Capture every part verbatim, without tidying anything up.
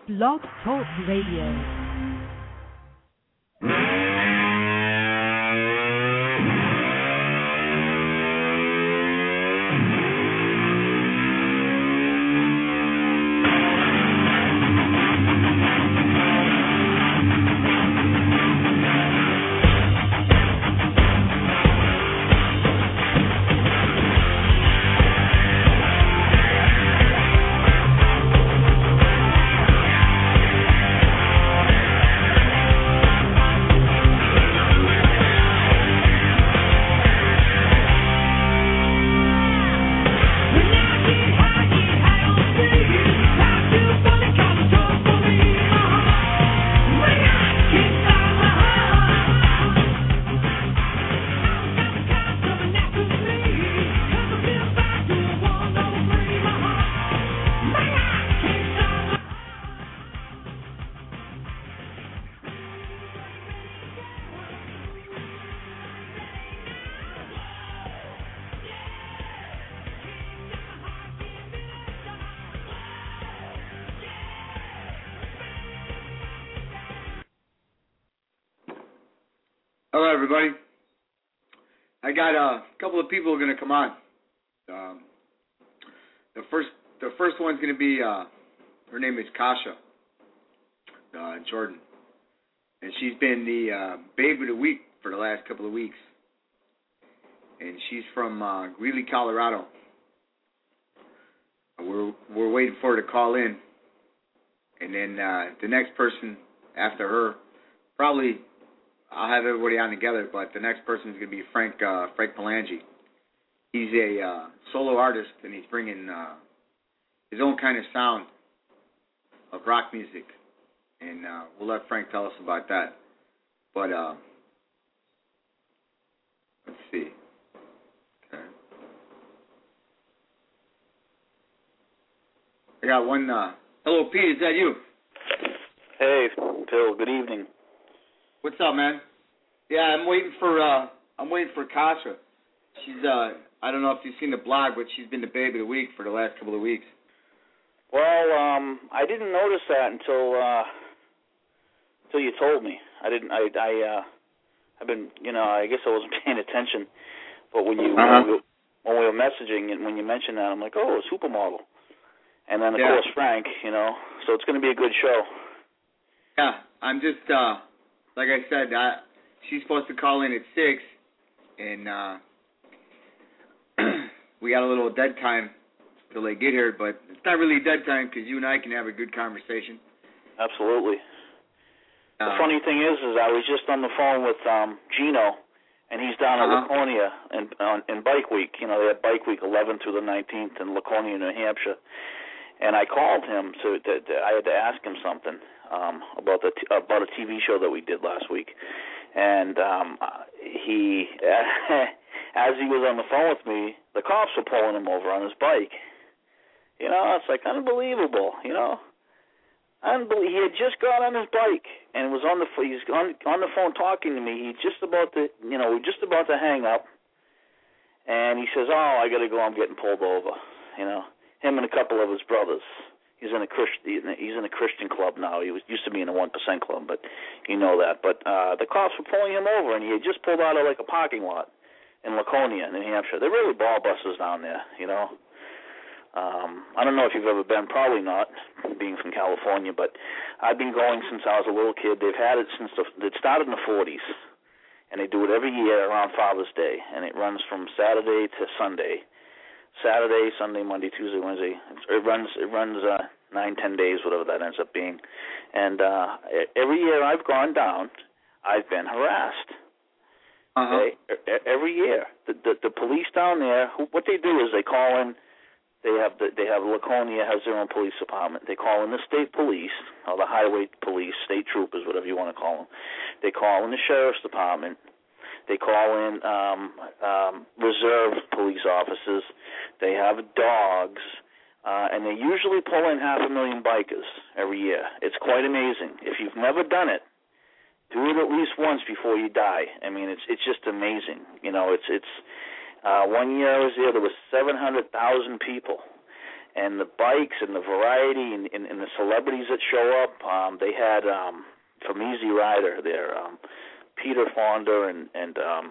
Blog Talk Radio. Hello, everybody. I got uh, a couple of people who are going to come on. Um, the first, the first one's going to be uh, her name is Kasha uh, Jordan, and she's been the uh, babe of the week for the last couple of weeks, and she's from uh, Greeley, Colorado. We're we're waiting for her to call in, and then uh, the next person after her probably. I'll have everybody on together, but the next person is going to be Frank uh, Frank Palangi. He's a uh, solo artist, and he's bringing uh, his own kind of sound of rock music, and uh, we'll let Frank tell us about that. But uh, let's see. Okay. I got one. Uh, hello, Pete. Is that you? Hey, Phil. Good evening. What's up, man? Yeah, I'm waiting for uh, I'm waiting for Kasha. She's uh, I don't know if you've seen the blog, but she's been the babe of the week for the last couple of weeks. Well, um, I didn't notice that until uh, until you told me. I didn't. I I uh, I've been, you know, I guess I wasn't paying attention. But when you uh-huh. when, we, when we were messaging and when you mentioned that, I'm like, oh, a supermodel. And then of yeah. course Frank, you know. So it's going to be a good show. Yeah, I'm just. Uh, Like I said, I, she's supposed to call in at six, and uh, we got a little dead time till they get here, but it's not really dead time because you and I can have a good conversation. Absolutely. Uh, the funny thing is, is I was just on the phone with um, Gino, and he's down in uh-huh. Laconia in, on, in Bike Week. You know, they had Bike Week eleventh through the nineteenth in Laconia, New Hampshire. And I called him to, to, to I had to ask him something um, about the t- about a T V show that we did last week, and um, he, as he was on the phone with me, the cops were pulling him over on his bike. You know, it's like unbelievable. You know, unbelievable. He had just got on his bike and was on the he's on on the phone talking to me. He's just about to, you know, just about to hang up, and he says, "Oh, I got to go. I'm getting pulled over." You know. Him and a couple of his brothers. He's in a Christ, he's in a Christian club now. He was used to be in a one percent club, but you know that. But uh, the cops were pulling him over, and he had just pulled out of like a parking lot in Laconia, New Hampshire. They're really ball busters down there, you know. Um, I don't know if you've ever been, probably not, being from California, but I've been going since I was a little kid. They've had it since the, it started in the forties, and they do it every year around Father's Day, and it runs from Saturday to Sunday. Saturday, Sunday, Monday, Tuesday, Wednesday. It runs. It runs uh, nine, ten days, whatever that ends up being. And uh, every year I've gone down, I've been harassed. Uh-huh. Okay? Every year, the, the the police down there, who, what they do is they call in. They have the, they have Laconia has their own police department. They call in the state police or the highway police, state troopers, whatever you want to call them. They call in the sheriff's department. They call in um, um, reserve police officers. They have dogs, uh, and they usually pull in half a million bikers every year. It's quite amazing. If you've never done it, do it at least once before you die. I mean, it's it's just amazing. You know, it's it's uh, one year I was there. There was seven hundred thousand people, and the bikes and the variety and, and, and the celebrities that show up. Um, they had um, from Easy Rider there, um, Peter Fonda, and and um,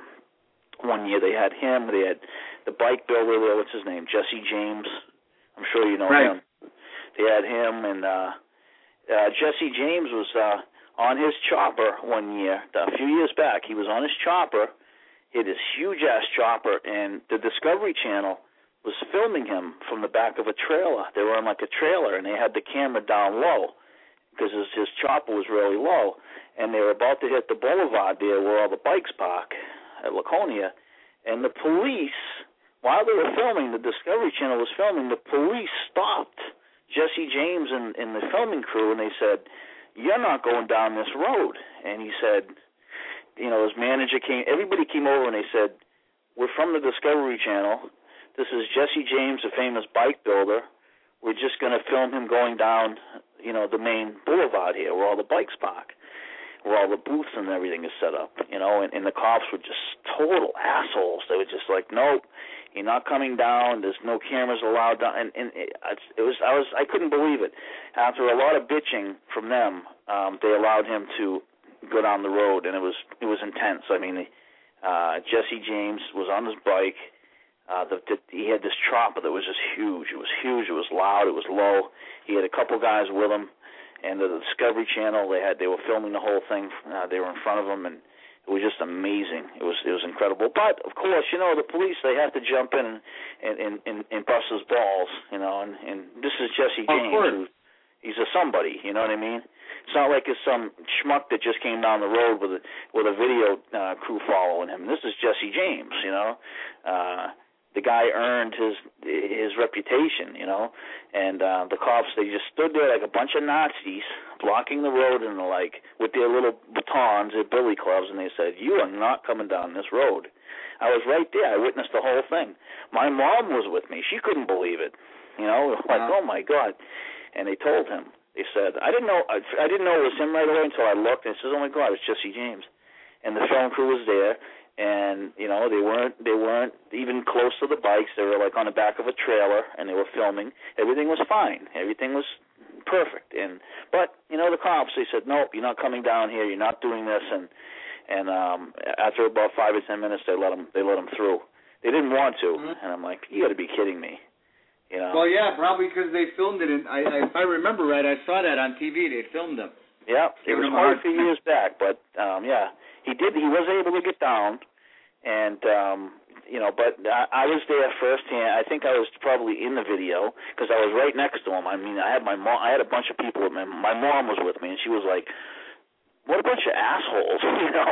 one year they had him. They had the bike builder there. What's his name? Jesse James. I'm sure you know right. him. They had him, and uh, uh, Jesse James was uh, on his chopper one year, a few years back. He was on his chopper. He had this huge-ass chopper, and the Discovery Channel was filming him from the back of a trailer. They were on like a trailer, and they had the camera down low because his, his chopper was really low, and they were about to hit the boulevard there where all the bikes park at Laconia, and the police, while they were filming, the Discovery Channel was filming, the police stopped Jesse James and, and the filming crew, and they said, "You're not going down this road." And he said, you know, his manager came, everybody came over and they said, "We're from the Discovery Channel. This is Jesse James, a famous bike builder. We're just going to film him going down, you know, the main boulevard here where all the bikes park, where all the booths and everything is set up, you know," and, and the cops were just total assholes. They were just like, "Nope, you're not coming down. There's no cameras allowed down." And, and it, it was, I was, I couldn't believe it. After a lot of bitching from them, um, they allowed him to go down the road, and it was, it was intense. I mean, uh, Jesse James was on his bike. Uh, the, the, he had this chopper that was just huge. It was huge. It was loud. It was low. He had a couple guys with him, and the, the Discovery Channel, they had, they were filming the whole thing. Uh, they were in front of him, and it was just amazing. It was, it was incredible. But of course, you know, the police, they have to jump in and and and, and bust his balls, you know. And, and this is Jesse James. Of course. Who, he's a somebody, you know what I mean? It's not like it's some schmuck that just came down the road with a with a video uh, crew following him. This is Jesse James, you know. Uh, the guy earned his his reputation, you know. And uh, the cops, they just stood there like a bunch of Nazis blocking the road and like with their little batons, their billy clubs, and they said, "You are not coming down this road." I was right there. I witnessed the whole thing. My mom was with me. She couldn't believe it, you know. Like, uh-huh. oh my God! And they told him. They said, I didn't know. I, I didn't know it was him right away until I looked, and it says, "Oh my God, it's Jesse James." And the film crew was there. And you know, they weren't they weren't even close to the bikes. They were like on the back of a trailer, and they were filming. Everything was fine. Everything was perfect. And but you know, the cops, they said, "Nope, you're not coming down here. You're not doing this." And and um, after about five or ten minutes, they let them they let them through. They didn't want to, mm-hmm. and I'm like, "You got to be kidding me." You know? Well, yeah, probably because they filmed it. In, I, I, if I remember right, I saw that on T V. They filmed them. Yeah, it was quite a few years back, but um, yeah. He did. He was able to get down, and um, you know. But I, I was there firsthand. I think I was probably in the video because I was right next to him. I mean, I had my mom. I had a bunch of people with me. My mom was with me, and she was like, "What a bunch of assholes!" You know,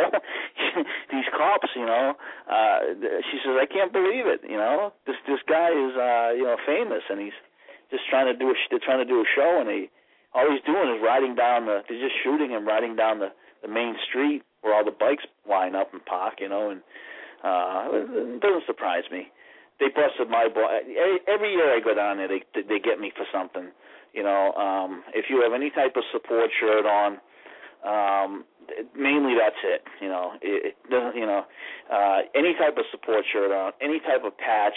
these cops. You know, uh, she says, "I can't believe it." You know, this this guy is uh, you know famous, and he's just trying to do a they're trying to do a show, and he all he's doing is riding down the. They're just shooting him riding down the, the main street where all the bikes line up and park, you know, and uh, it doesn't surprise me. They busted my ball. Every year I go down there, they they get me for something, you know. Um, if you have any type of support shirt on, um, mainly that's it, you know. It, it doesn't, you know, uh, any type of support shirt on, any type of patch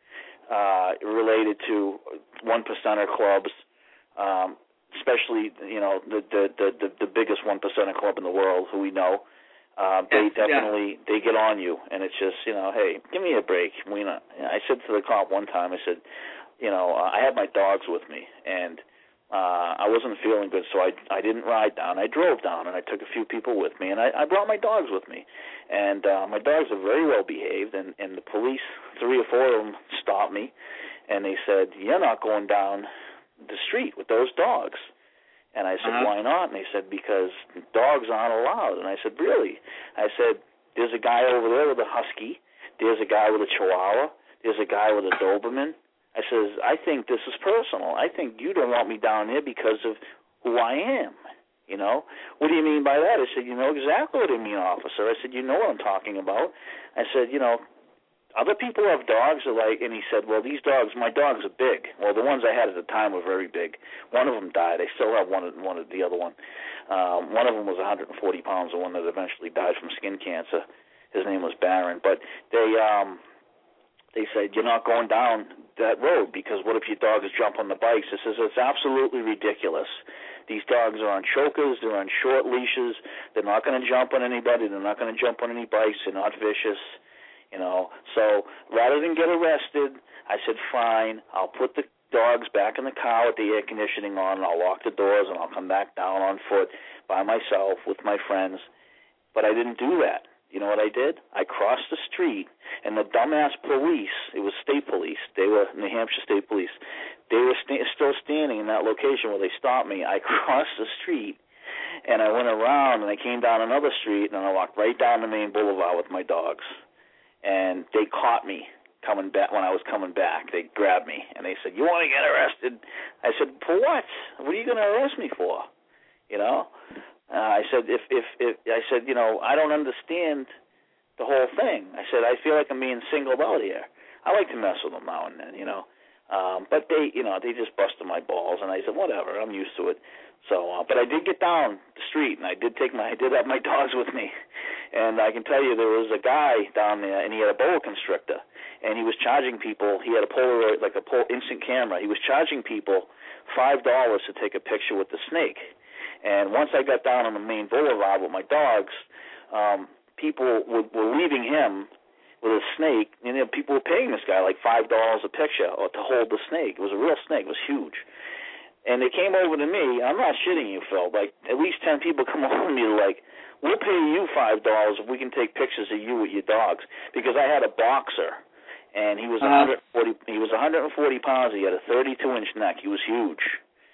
uh, related to one percenter clubs. Um, especially, you know, the the, the, the biggest one percenter club in the world, who we know. Uh, they yes, definitely, yeah. they get on you, and it's just, you know, hey, give me a break. We not, I said to the cop one time, I said, you know, uh, I had my dogs with me, and uh, I wasn't feeling good, so I I didn't ride down. I drove down, and I took a few people with me, and I, I brought my dogs with me. And uh, my dogs are very well behaved, and, and the police, three or four of them, stopped me, and they said, "You're not going down the street with those dogs." And I said, uh-huh. "Why not?" And they said, "Because dogs aren't allowed." And I said, "Really?" I said, "There's a guy over there with a husky. There's a guy with a chihuahua. There's a guy with a Doberman." I says, "I think this is personal. I think you don't want me down here because of who I am. You know, what do you mean by that?" I said, "You know exactly what I mean, officer." I said, "You know what I'm talking about." I said, "You know, other people have dogs are like," and he said, "Well, these dogs, my dogs are big. Well, the ones I had at the time were very big. One of them died. I still have one, one of the other one. Um, one of them was one hundred forty pounds, the one that eventually died from skin cancer. His name was Baron. But they, um, they said, you're not going down that road because what if your dog is jumping the bikes? I says, it's absolutely ridiculous. These dogs are on chokers. They're on short leashes. They're not going to jump on anybody. They're not going to jump on any bikes. They're not vicious, you know. So rather than get arrested, I said, fine, I'll put the dogs back in the car with the air conditioning on, and I'll lock the doors, and I'll come back down on foot by myself with my friends. But I didn't do that. You know what I did? I crossed the street, and the dumbass police, it was state police, they were New Hampshire State Police, they were sta- still standing in that location where they stopped me. I crossed the street, and I went around, and I came down another street, and I walked right down the main boulevard with my dogs. And they caught me coming back. When I was coming back, they grabbed me, and they said, you want to get arrested? I said, for what? What are you going to arrest me for? You know? Uh, I said, if, if, if, I said, you know, I don't understand the whole thing. I said, I feel like I'm being singled out here. I like to mess with them now and then, you know. Um, but they, you know, they just busted my balls, and I said, whatever, I'm used to it. So, uh, but I did get down the street, and I did take my, I did have my dogs with me. And I can tell you there was a guy down there, and he had a boa constrictor, and he was charging people, he had a Polaroid, like a pol- instant camera. He was charging people five dollars to take a picture with the snake. And once I got down on the main boulevard with my dogs, um, people were, were leaving him with a snake, and you know, people were paying this guy like five dollars a picture or to hold the snake. It was a real snake. It was huge. And they came over to me. I'm not shitting you, Phil. Like, at least ten people come over to me like, we'll pay you five dollars if we can take pictures of you with your dogs. Because I had a boxer, and he was uh-huh. one hundred forty. He was one hundred forty pounds. He had a thirty-two inch neck. He was huge.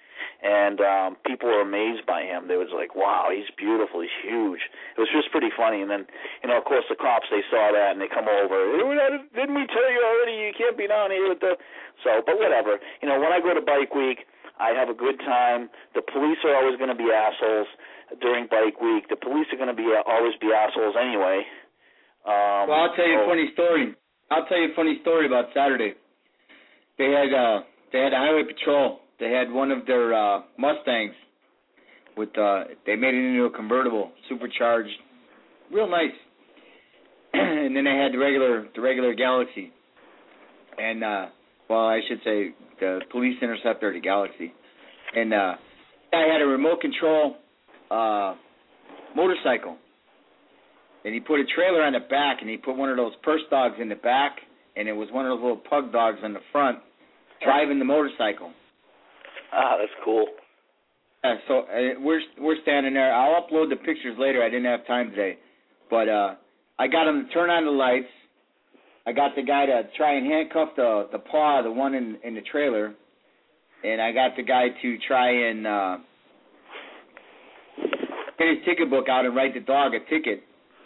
And um, people were amazed by him. They was like, wow, he's beautiful. He's huge. It was just pretty funny. And then, you know, of course, the cops, they saw that, and they come over. Didn't we tell you already you can't be down here with the... So, but whatever. You know, when I go to Bike Week, I have a good time. The police are always going to be assholes during Bike Week. The police are going to be always be assholes anyway. Um, well, I'll tell you so, a funny story. I'll tell you a funny story about Saturday. They had uh, they had a highway patrol. They had one of their uh, Mustangs with uh, they made it into a convertible, supercharged, real nice. And then they had the regular the regular Galaxy, and uh, well, I should say the police interceptor, the Galaxy, and uh, I had a remote control uh, motorcycle, and he put a trailer on the back, and he put one of those purse dogs in the back, and it was one of those little pug dogs on the front, driving the motorcycle. Ah, that's cool. Yeah, so uh, we're we're standing there. I'll upload the pictures later. I didn't have time today, but uh, I got him to turn on the lights. I got the guy to try and handcuff the the paw, the one in in the trailer, and I got the guy to try and uh, get his ticket book out and write the dog a ticket.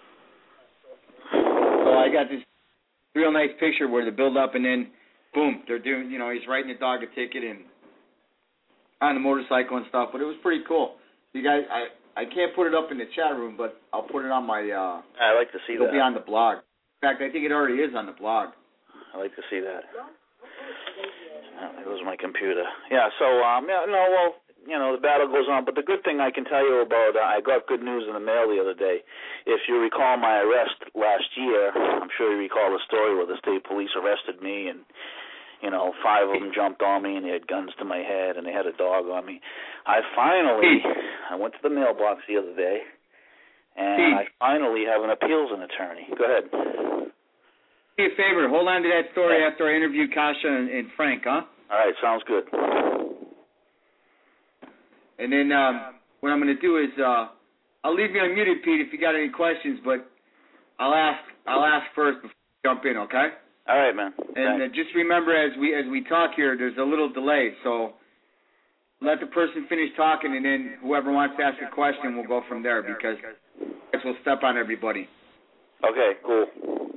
So I got this real nice picture where they build up, and then boom, they're doing. You know, he's writing the dog a ticket and. On the motorcycle and stuff, but it was pretty cool. You guys, I, I can't put it up in the chat room, but I'll put it on my. Uh, I like to see it'll that. It'll be on the blog. In fact, I think it already is on the blog. I like to see that. Oh, it was my computer. Yeah. So, um, yeah, no, well, you know, the battle goes on. But the good thing I can tell you about, uh, I got good news in the mail the other day. If you recall my arrest last year, I'm sure you recall the story where the state police arrested me and. You know, five of them jumped on me, and they had guns to my head, and they had a dog on me. I finally, I went to the mailbox the other day, and I finally have an appeals attorney. Go ahead. Do me a favor. Hold on to that story yeah. after I interview Kasha and, and Frank, huh? All right, sounds good. And then um, what I'm going to do is uh, I'll leave you unmuted, Pete, if you got any questions, but I'll ask I'll ask first before you jump in, okay? All right, man. And uh, just remember, as we as we talk here, there's a little delay, so let the person finish talking, and then whoever wants to ask a question will go from there, because we'll step on everybody. Okay, cool.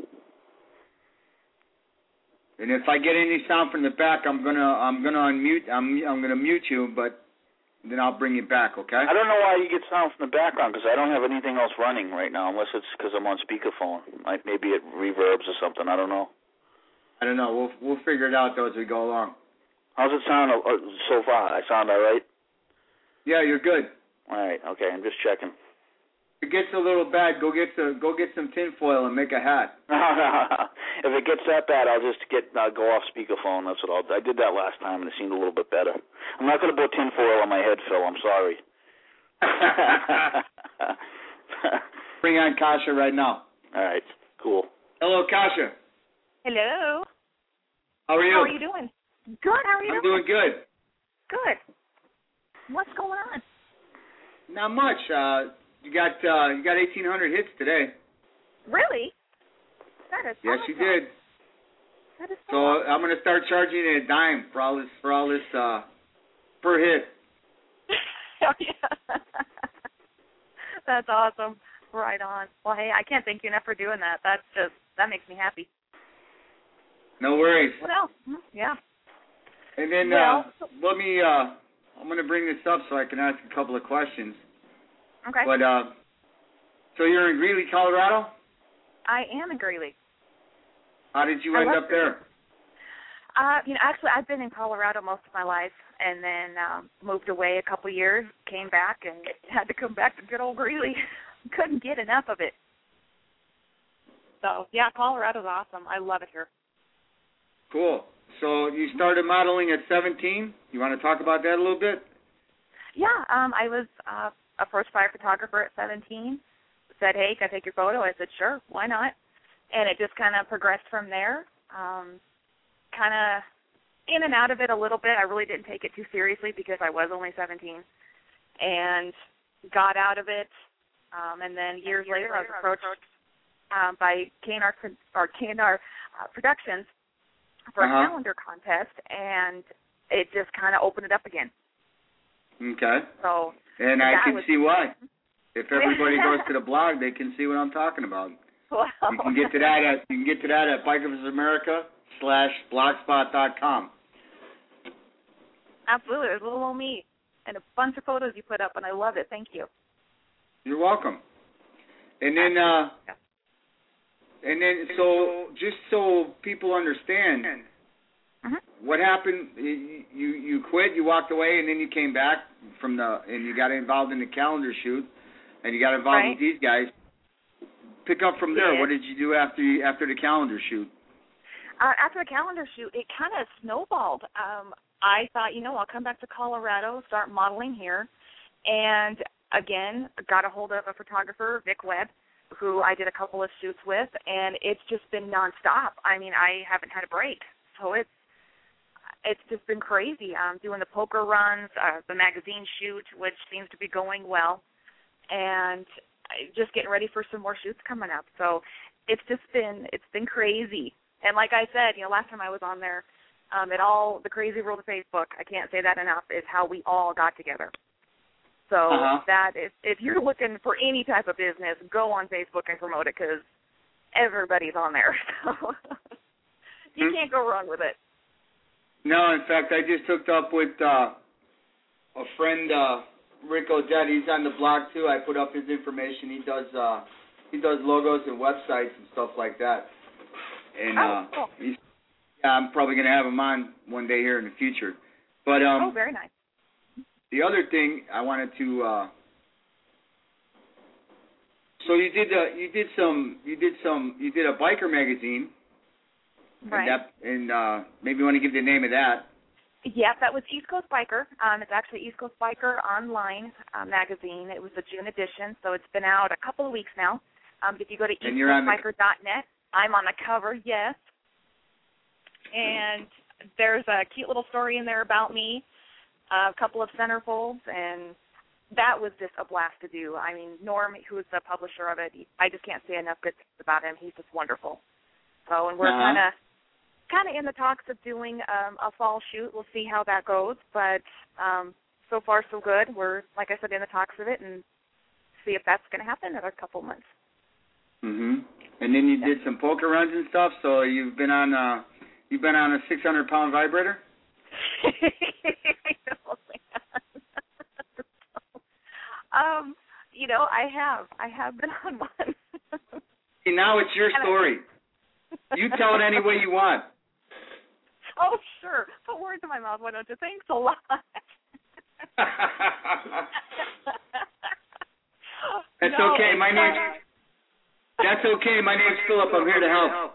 And if I get any sound from the back, I'm gonna I'm gonna unmute I'm I'm gonna mute you, but then I'll bring you back, okay? I don't know why you get sound from the background, because I don't have anything else running right now, unless it's because I'm on speakerphone. Like maybe it reverbs or something. I don't know. I don't know. We'll we'll figure it out, though, as we go along. How's it sound uh, so far? I sound all right? Yeah, you're good. All right. Okay, I'm just checking. If it gets a little bad, go get some go get some tinfoil and make a hat. If it gets that bad, I'll just get uh, go off speakerphone. That's what I'll do. I did that last time, and it seemed a little bit better. I'm not going to put tinfoil on my head, Phil. I'm sorry. Bring on Kasha right now. All right, cool. Hello, Kasha. Hello. How are you? How are you doing? Good. How are you I'm doing? doing good. Good. What's going on? Not much. Uh, you got uh, you got eighteen hundred hits today. Really? That is Yes, awesome. you did. That is So awesome. I'm gonna start charging you a dime for all this for all this uh, per hit. Oh, yeah. That's awesome. Right on. Well, hey, I can't thank you enough for doing that. That's just that makes me happy. No worries. What else? Hmm, Yeah. And then Well, uh, let me. Uh, I'm gonna bring this up so I can ask a couple of questions. Okay. But uh, so you're in Greeley, Colorado? I am in Greeley. How did you I end love up there? Uh, you know, actually, I've been in Colorado most of my life, and then um, moved away a couple years, came back, and had to come back to good old Greeley. Couldn't get enough of it. So, yeah, Colorado's awesome. I love it here. Cool. So you started modeling at seventeen. You want to talk about that a little bit? Yeah, um, I was uh, approached by a photographer at seventeen. Said, hey, can I take your photo? I said, sure, why not? And it just kind of progressed from there. Um, kind of in and out of it a little bit. I really didn't take it too seriously because I was only seventeen. And got out of it. Um, and then years, years later, later, I was approached, I was approached um, by K and R, or K and R uh, Productions for uh-huh. a calendar contest, and it just kind of opened it up again. Okay. So, and I can was, see why. If everybody goes to the blog, they can see what I'm talking about. Well, you can get to that at you can get to that at Bikers America slash blogspot dot com. Absolutely, there's little old me and a bunch of photos you put up, and I love it. Thank you. You're welcome. And then, uh, and then, so just so people understand, mm-hmm. what happened? You, you you quit, you walked away, and then you came back from the, and you got involved in the calendar shoot, and you got involved right. with these guys. Pick up from there. Yeah. What did you do after you, after the calendar shoot? Uh, after the calendar shoot, it kind of snowballed. Um, I thought, you know, I'll come back to Colorado, start modeling here, and again, got a hold of a photographer, Vic Webb, who I did a couple of shoots with, and it's just been nonstop. I mean, I haven't had a break, so it's it's just been crazy. I'm doing the poker runs, uh, the magazine shoot, which seems to be going well, and just getting ready for some more shoots coming up. So it's just been it's been crazy. And like I said, you know, last time I was on there, um, it all the crazy world of Facebook. I can't say that enough. Is how we all got together. So uh-huh. that is, if you're looking for any type of business, go on Facebook and promote it because everybody's on there. So you mm-hmm. can't go wrong with it. No, in fact, I just hooked up with uh, a friend, uh, Rick Odette. He's on the blog too. I put up his information. He does uh, he does logos and websites and stuff like that. And oh, uh, cool. he's, yeah, I'm probably going to have him on one day here in the future. But um, oh, very nice. The other thing I wanted to, uh, so you did uh, you did some you did some you did a biker magazine, right? And, that, and uh, maybe you want to give the name of that. Yeah, that was East Coast Biker. Um, it's actually East Coast Biker Online uh, magazine. It was the June edition, so it's been out a couple of weeks now. Um, if you go to east coast biker dot net, I'm on the cover, yes. And there's a cute little story in there about me. A couple of centerfolds, and that was just a blast to do. I mean, Norm, who is the publisher of it, I just can't say enough good things about him. He's just wonderful. So, and we're uh-huh. kind of kind of in the talks of doing um, a fall shoot. We'll see how that goes, but um, so far so good. We're, like I said, in the talks of it, and see if that's going to happen in a couple months. Mhm. And then you yeah. did some poker runs and stuff. So you've been on uh, you've been on a six hundred pound vibrator. um, you know, I have. I have been on one. See, now it's your story. You tell it any way you want. Oh, sure. Put words in my mouth, why don't you? Thanks a lot. That's no, okay. My name. That's okay. My name's Philip. I'm here to help.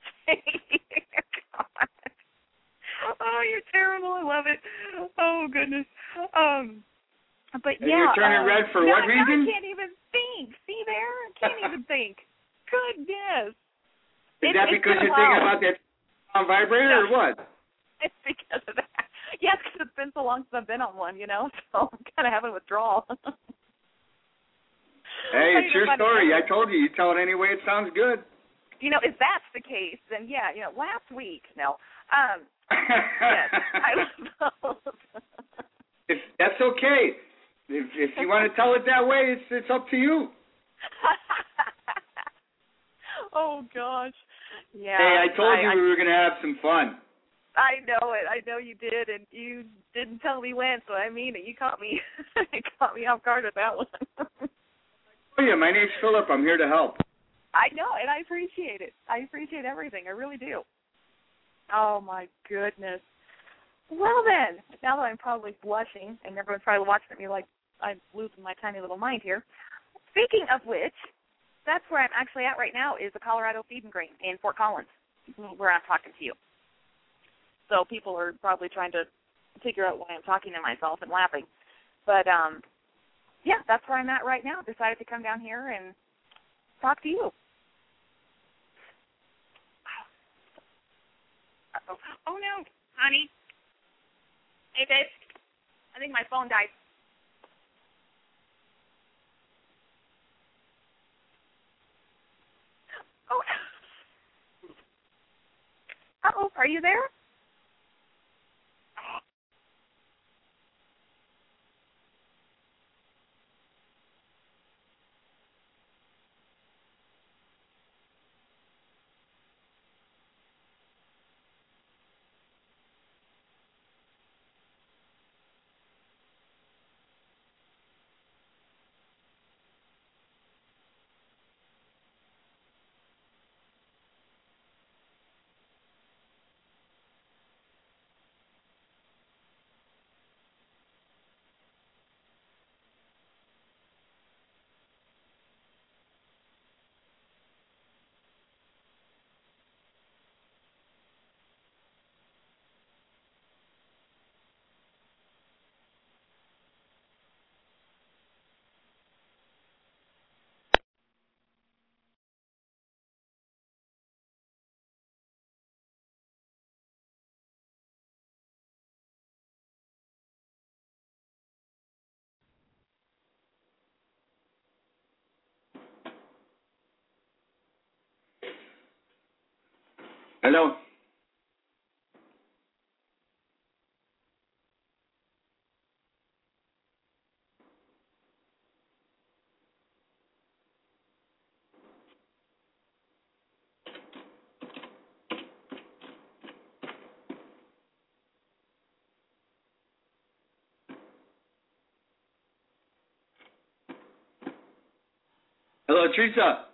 Oh, you're terrible. I love it. Oh goodness. Um, but And yeah. you're turning um, red for now, what reason? Now I can't even think. See there? I can't even think. Goodness. Is It's, that it's because been a you're thinking while. about that on vibrator or what? It's because of that. Yes, because it's been so long since I've been on one, you know, so I'm kind of having withdrawal. Hey, it's your story. I told you. You tell it any way it sounds good. You know, if that's the case, then yeah, you know, last week, no. Um, yes, I love those. if, that's okay. If, if you want to tell it that way, it's it's up to you. Oh, gosh. Yeah. Hey, I told I, you I, we were going to have some fun. I know it. I know you did, and you didn't tell me when, so I mean it. You caught me. You caught me off guard with that one. Oh, yeah, my name's Philip. I'm here to help. I know, and I appreciate it. I appreciate everything. I really do. Oh, my goodness. Well, then, now that I'm probably blushing, and everyone's probably watching at me like I'm losing my tiny little mind here, speaking of which, that's where I'm actually at right now is the Colorado Feed and Grain in Fort Collins, where I'm talking to you. So people are probably trying to figure out why I'm talking to myself and laughing. But, um, yeah, that's where I'm at right now. Decided to come down here and talk to you. Uh-oh. Oh, no, honey. Hey, babe. I think my phone died. Oh. Uh-oh, are you there? Hello. Hello, Teresa.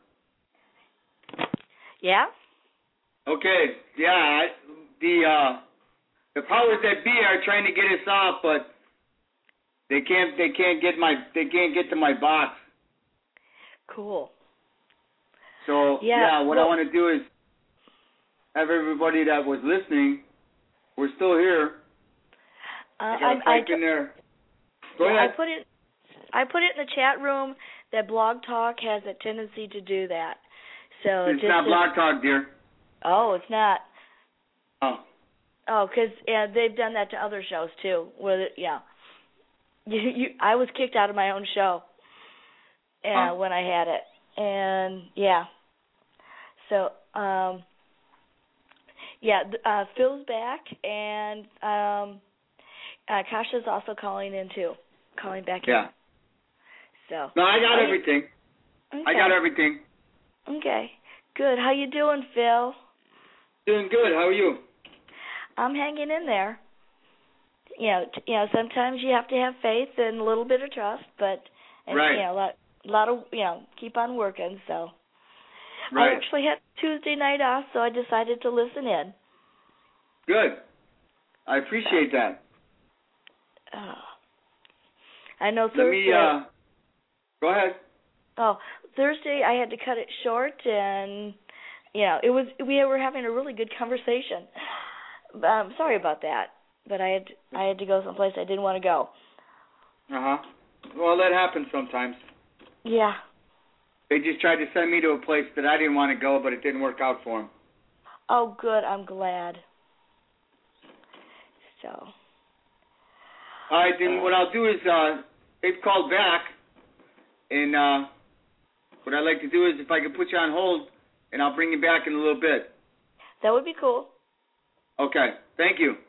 Yeah? Okay, yeah, I, the uh, the powers that be are trying to get us off, but they can't. They can't get my. They can't get to my box. Cool. So Yeah, yeah, what well, I want to do is have everybody that was listening. We're still here. Uh, I I, gotta I, type in there. Go yeah, ahead. I put it. I put it in the chat room that Blog Talk has a tendency to do that. So It's just not as- Blog Talk, dear. Oh, it's not. Oh. Oh, because yeah, they've done that to other shows too. Where the, yeah, you, you, I was kicked out of my own show, uh, Oh. when I had it, and yeah. So um, yeah, th- uh, Phil's back, and um, uh, Kasha's also calling in too, calling back in. Yeah. So. No, I got How everything. You, okay. I got everything. Okay. Good. How you doing, Phil? Doing good. How are you? I'm hanging in there. You know, t- you know, sometimes you have to have faith and a little bit of trust, but and, Right. you know, a lot, a lot of, you know, keep on working. So Right. I actually had Tuesday night off, so I decided to listen in. Good. I appreciate that. Oh. I know Let Thursday. me. Uh, go ahead. Oh, Thursday I had to cut it short, and you know, it was we were having a really good conversation. Um, sorry about that, but I had I had to go someplace I didn't want to go. Uh huh. Well, that happens sometimes. Yeah. They just tried to send me to a place that I didn't want to go, but it didn't work out for them. Oh, good. I'm glad. So. All right, then what I'll do is uh, they've called back, and uh, what I'd like to do is if I could put you on hold, and I'll bring you back in a little bit. That would be cool. Okay. Thank you.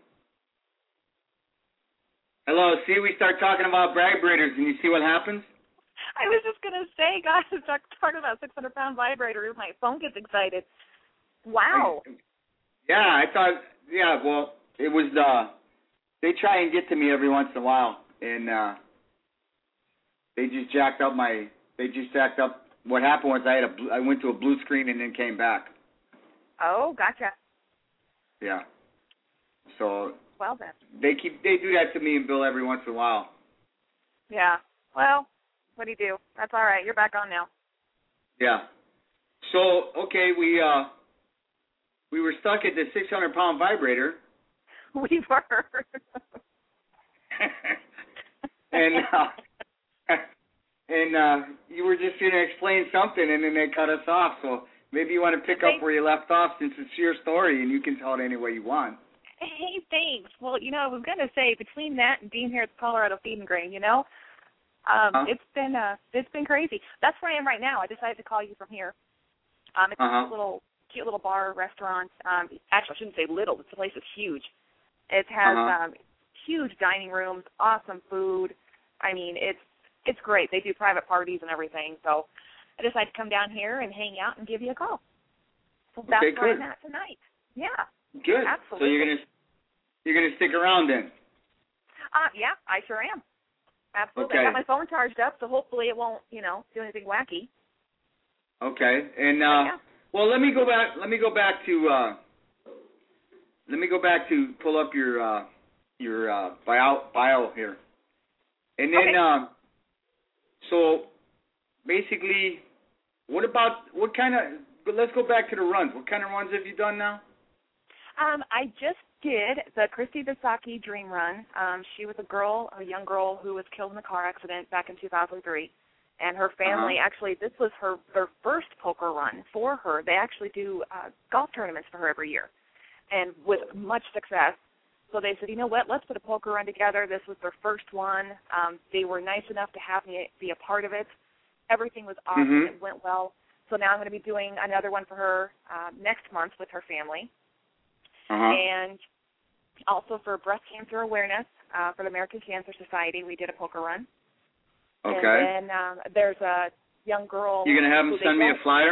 Hello. See, we start talking about vibrators, and you see what happens? I was just going to say, guys, talk, talking about six hundred pound vibrator, my phone gets excited. Wow. Yeah, I thought, yeah, well, it was, uh, they try and get to me every once in a while, and uh, they just jacked up my, they just jacked up, what happened was I had a, I went to a blue screen and then came back. Oh, gotcha. Yeah. So. Well, then. They keep, they do that to me and Bill every once in a while. Yeah. Well, what do you do? That's all right. You're back on now. Yeah. So, okay, we, uh, we were stuck at the six hundred pound vibrator. We were. and, uh, and, uh, you were just going to explain something and then they cut us off. So maybe you want to pick up where you left off since it's your story and you can tell it any way you want. Hey, thanks. Well, you know, I was going to say, between that and being here at the Colorado Feed and Grain, you know, um, huh? it's been uh, it's been crazy. That's where I am right now. I decided to call you from here. Um, it's uh-huh. a cute little, cute little bar, restaurant. Um, actually, I shouldn't say little. This place is huge. It has uh-huh. um, huge dining rooms, awesome food. I mean, it's it's great. They do private parties and everything. So I decided to come down here and hang out and give you a call. So that's okay, where good. I'm at tonight. Yeah. Good. Absolutely. So you're gonna you're gonna stick around then? Uh, yeah, I sure am. Absolutely. Okay. I got my phone charged up, so hopefully it won't, you know, do anything wacky. Okay. And uh, yeah. well, let me go back. Let me go back to. Uh, let me go back to pull up your uh, your uh, bio bio here, and then okay. uh, so basically, what about what kind of? Let's go back to the runs. What kind of runs have you done now? Um, I just did the Christy Bisaki Dream Run. Um, she was a girl, a young girl who was killed in a car accident back in two thousand three. And her family, uh-huh. actually, this was her their first poker run for her. They actually do uh, golf tournaments for her every year, and with much success. So they said, you know what, let's put a poker run together. This was their first one. Um, they were nice enough to have me be a part of it. Everything was awesome. Mm-hmm. It went well. So now I'm going to be doing another one for her uh, next month with her family. Uh-huh. And also for breast cancer awareness uh, for the American Cancer Society, we did a poker run. Okay. And then um, there's a young girl. You're going to have them send me a flyer?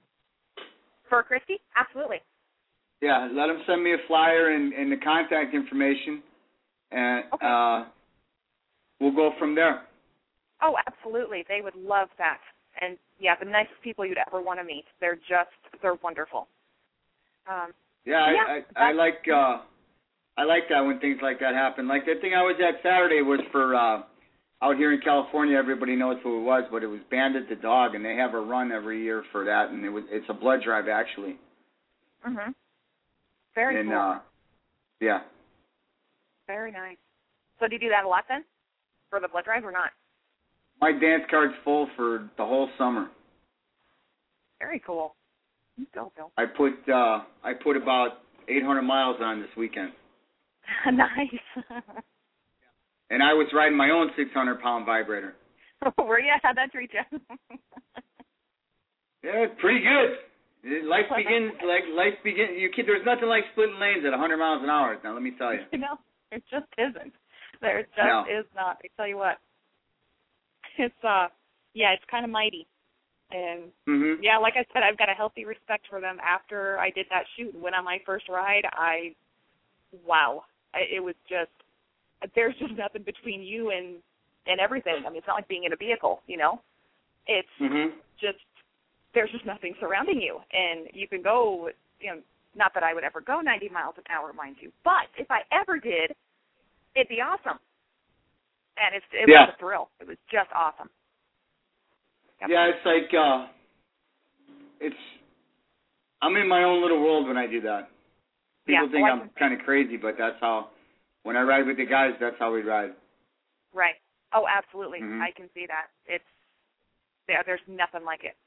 For Christy? Absolutely. Yeah, let them send me a flyer and, and the contact information, and okay. uh, we'll go from there. Oh, absolutely. They would love that. And, yeah, the nicest people you'd ever want to meet. They're just, they're wonderful. Um, yeah, yeah, I, I, I like uh, I like that when things like that happen. Like the thing I was at Saturday was for, uh, out here in California, everybody knows who it was, but it was Bandit the Dog, and they have a run every year for that, and it was it's a blood drive, actually. Mm-hmm. Very and, cool. Uh, yeah. Very nice. So do you do that a lot then, for the blood drive or not? My dance card's full for the whole summer. Very cool. Go, Bill. I put uh, I put about eight hundred miles on this weekend. Nice. And I was riding my own six hundred pound vibrator. Were you? How'd that treat you? Yeah, pretty good. Life begins like life begins. You kid, there's nothing like splitting lanes at one hundred miles an hour. Now let me tell you. You know, it just isn't. There just no. is not. I tell you what. It's uh, yeah, it's kind of mighty, and mm-hmm. yeah, like I said, I've got a healthy respect for them. After I did that shoot and went on my first ride, I, wow, I, it was just, there's just nothing between you and and everything. I mean, it's not like being in a vehicle, you know. It's mm-hmm. just there's just nothing surrounding you, and you can go, you know. Not that I would ever go ninety miles an hour, mind you, but if I ever did, it'd be awesome. And it's, it yeah. was a thrill. It was just awesome. Yep. Yeah, it's like uh, it's. I'm in my own little world when I do that. People yeah, think well, I'm kind of crazy, but that's how. When I ride with the guys, that's how we ride. Right. Oh, absolutely. Mm-hmm. I can see that. It's yeah. There's nothing like it.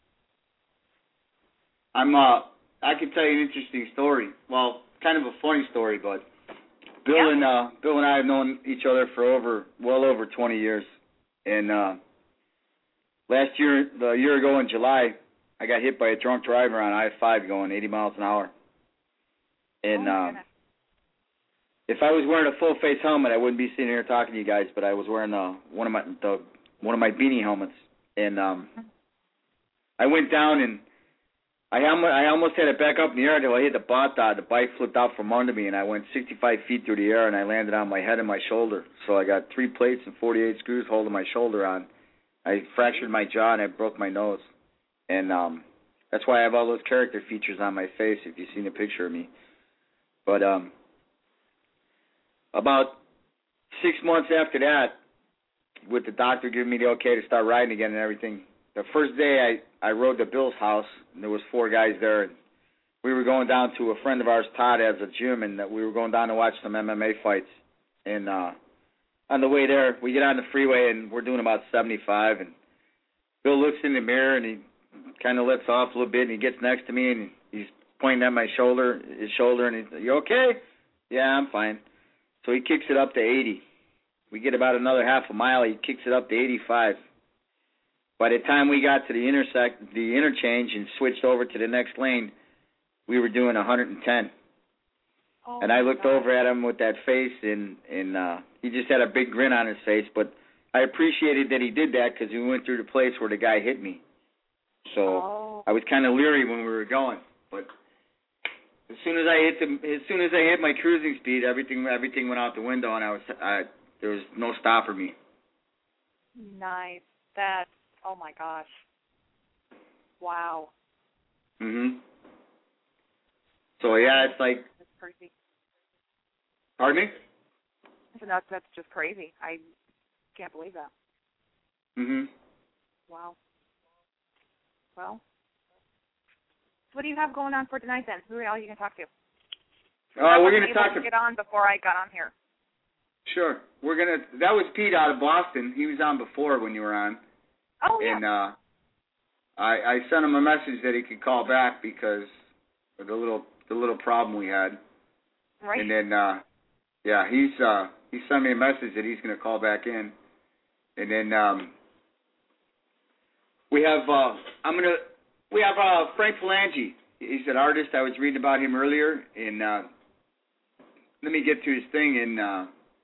I'm. Uh, I could tell you an interesting story. Well, kind of a funny story, but Bill yeah. and uh, Bill and I have known each other for over, well over twenty years, and uh, last year, the year ago in July, I got hit by a drunk driver on I five going eighty miles an hour, and. Oh, Uh, If I was wearing a full face helmet, I wouldn't be sitting here talking to you guys. But I was wearing uh, one of my the one of my beanie helmets, and um, I went down and I almost I almost had it back up in the air until I hit the bot dot. The bike flipped out from under me, and I went sixty-five feet through the air, and I landed on my head and my shoulder. So I got three plates and forty-eight screws holding my shoulder on. I fractured my jaw and I broke my nose, and um, that's why I have all those character features on my face. If you've seen a picture of me, but um. About six months after that, with the doctor giving me the okay to start riding again and everything, the first day I, I rode to Bill's house, and there was four guys there. And we were going down to a friend of ours, Todd, has a gym, and we were going down to watch some M M A fights. And uh, on the way there, we get on the freeway, and we're doing about seventy-five. And Bill looks in the mirror, and he kind of lets off a little bit, and he gets next to me, and he's pointing at my shoulder, his shoulder, and he's, "You okay?" "Yeah, I'm fine." So he kicks it up to eighty. We get about another half a mile. He kicks it up to eighty-five. By the time we got to the intersect, the interchange, and switched over to the next lane, we were doing one hundred ten. Oh, and I looked God. over at him with that face, and and uh, he just had a big grin on his face. But I appreciated that he did that because we went through the place where the guy hit me. So oh. I was kind of leery when we were going, but. As soon as I hit the, as soon as I hit my cruising speed, everything everything went out the window, and I was I, there was no stopping me. Nice. That's oh my gosh. Wow. Mhm. So yeah, it's like. That's crazy. Pardon me? So that's that's just crazy. I can't believe that. Mhm. Wow. Well. What do you have going on for tonight then? Who are you going to talk to? Uh, we're going to talk to get on before I got on here. Sure. We're going to. That was Pete out of Boston. He was on before when you were on. Oh yeah. And uh, I I sent him a message that he could call back because of the little the little problem we had. Right. And then uh, yeah, he's uh he sent me a message that he's going to call back in. And then um, we have uh, I'm going to. We have uh, Frank Palangi. He's an artist. I was reading about him earlier. And uh, let me get to his thing. And uh,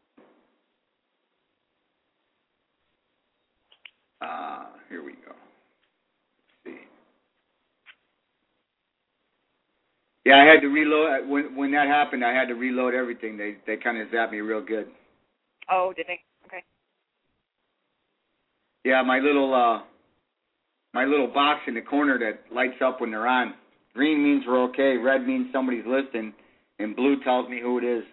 uh, here we go. Let's see. Yeah, I had to reload. When when that happened, I had to reload everything. They they kind of zapped me real good. Oh, did they? Okay. Yeah, my little. Uh, My little box in the corner that lights up when they're on. Green means we're okay. Red means somebody's listening. And blue tells me who it is.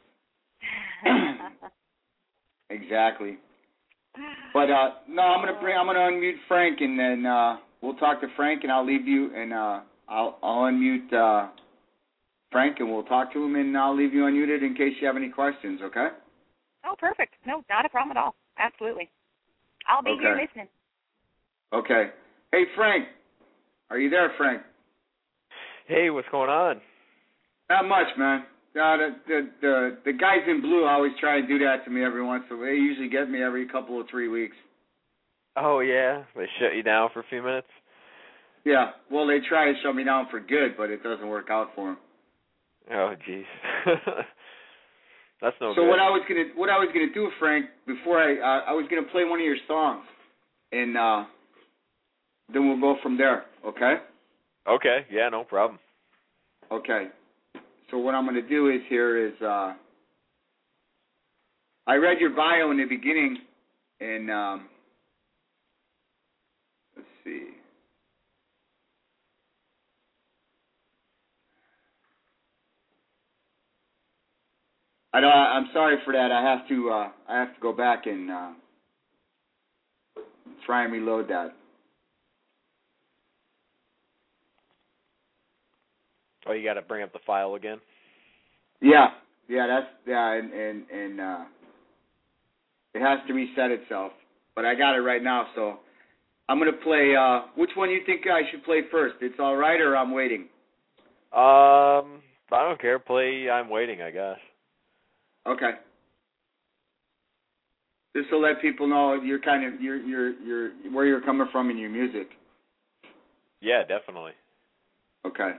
Exactly. But uh, no, I'm gonna bring. I'm gonna unmute Frank, and then uh, we'll talk to Frank, and I'll leave you, and uh, I'll I'll unmute uh, Frank, and we'll talk to him, and I'll leave you unmuted in case you have any questions. Okay? Oh, perfect. No, not a problem at all. Absolutely. I'll be Okay. here listening. Okay. Hey, Frank. Are you there, Frank? Hey, what's going on? Not much, man. Uh, the, the the the guys in blue always try to do that to me every once in a while. They usually get me every couple of three weeks. Oh, yeah? They shut you down for a few minutes? Yeah. Well, they try to shut me down for good, but it doesn't work out for them. Oh, jeez. That's no so good. what I was gonna what I was gonna do, Frank, before I uh, I was gonna play one of your songs, and uh, then we'll go from there. Okay? Okay. Yeah, no problem. Okay. So what I'm going to do is here is uh, I read your bio in the beginning, and um, let's see. I don't, I'm sorry for that. I have to uh, I have to go back and uh, try and reload that. Oh, you got to bring up the file again? Yeah, yeah, that's yeah, and and and uh, it has to reset itself. But I got it right now, so I'm gonna play. Uh, which one do you think I should play first? It's All Right, or I'm Waiting? Um, I don't care. Play I'm Waiting, I guess. Okay. Just to let people know you're kind of you're you're you're where you're coming from in your music. Yeah, definitely. Okay.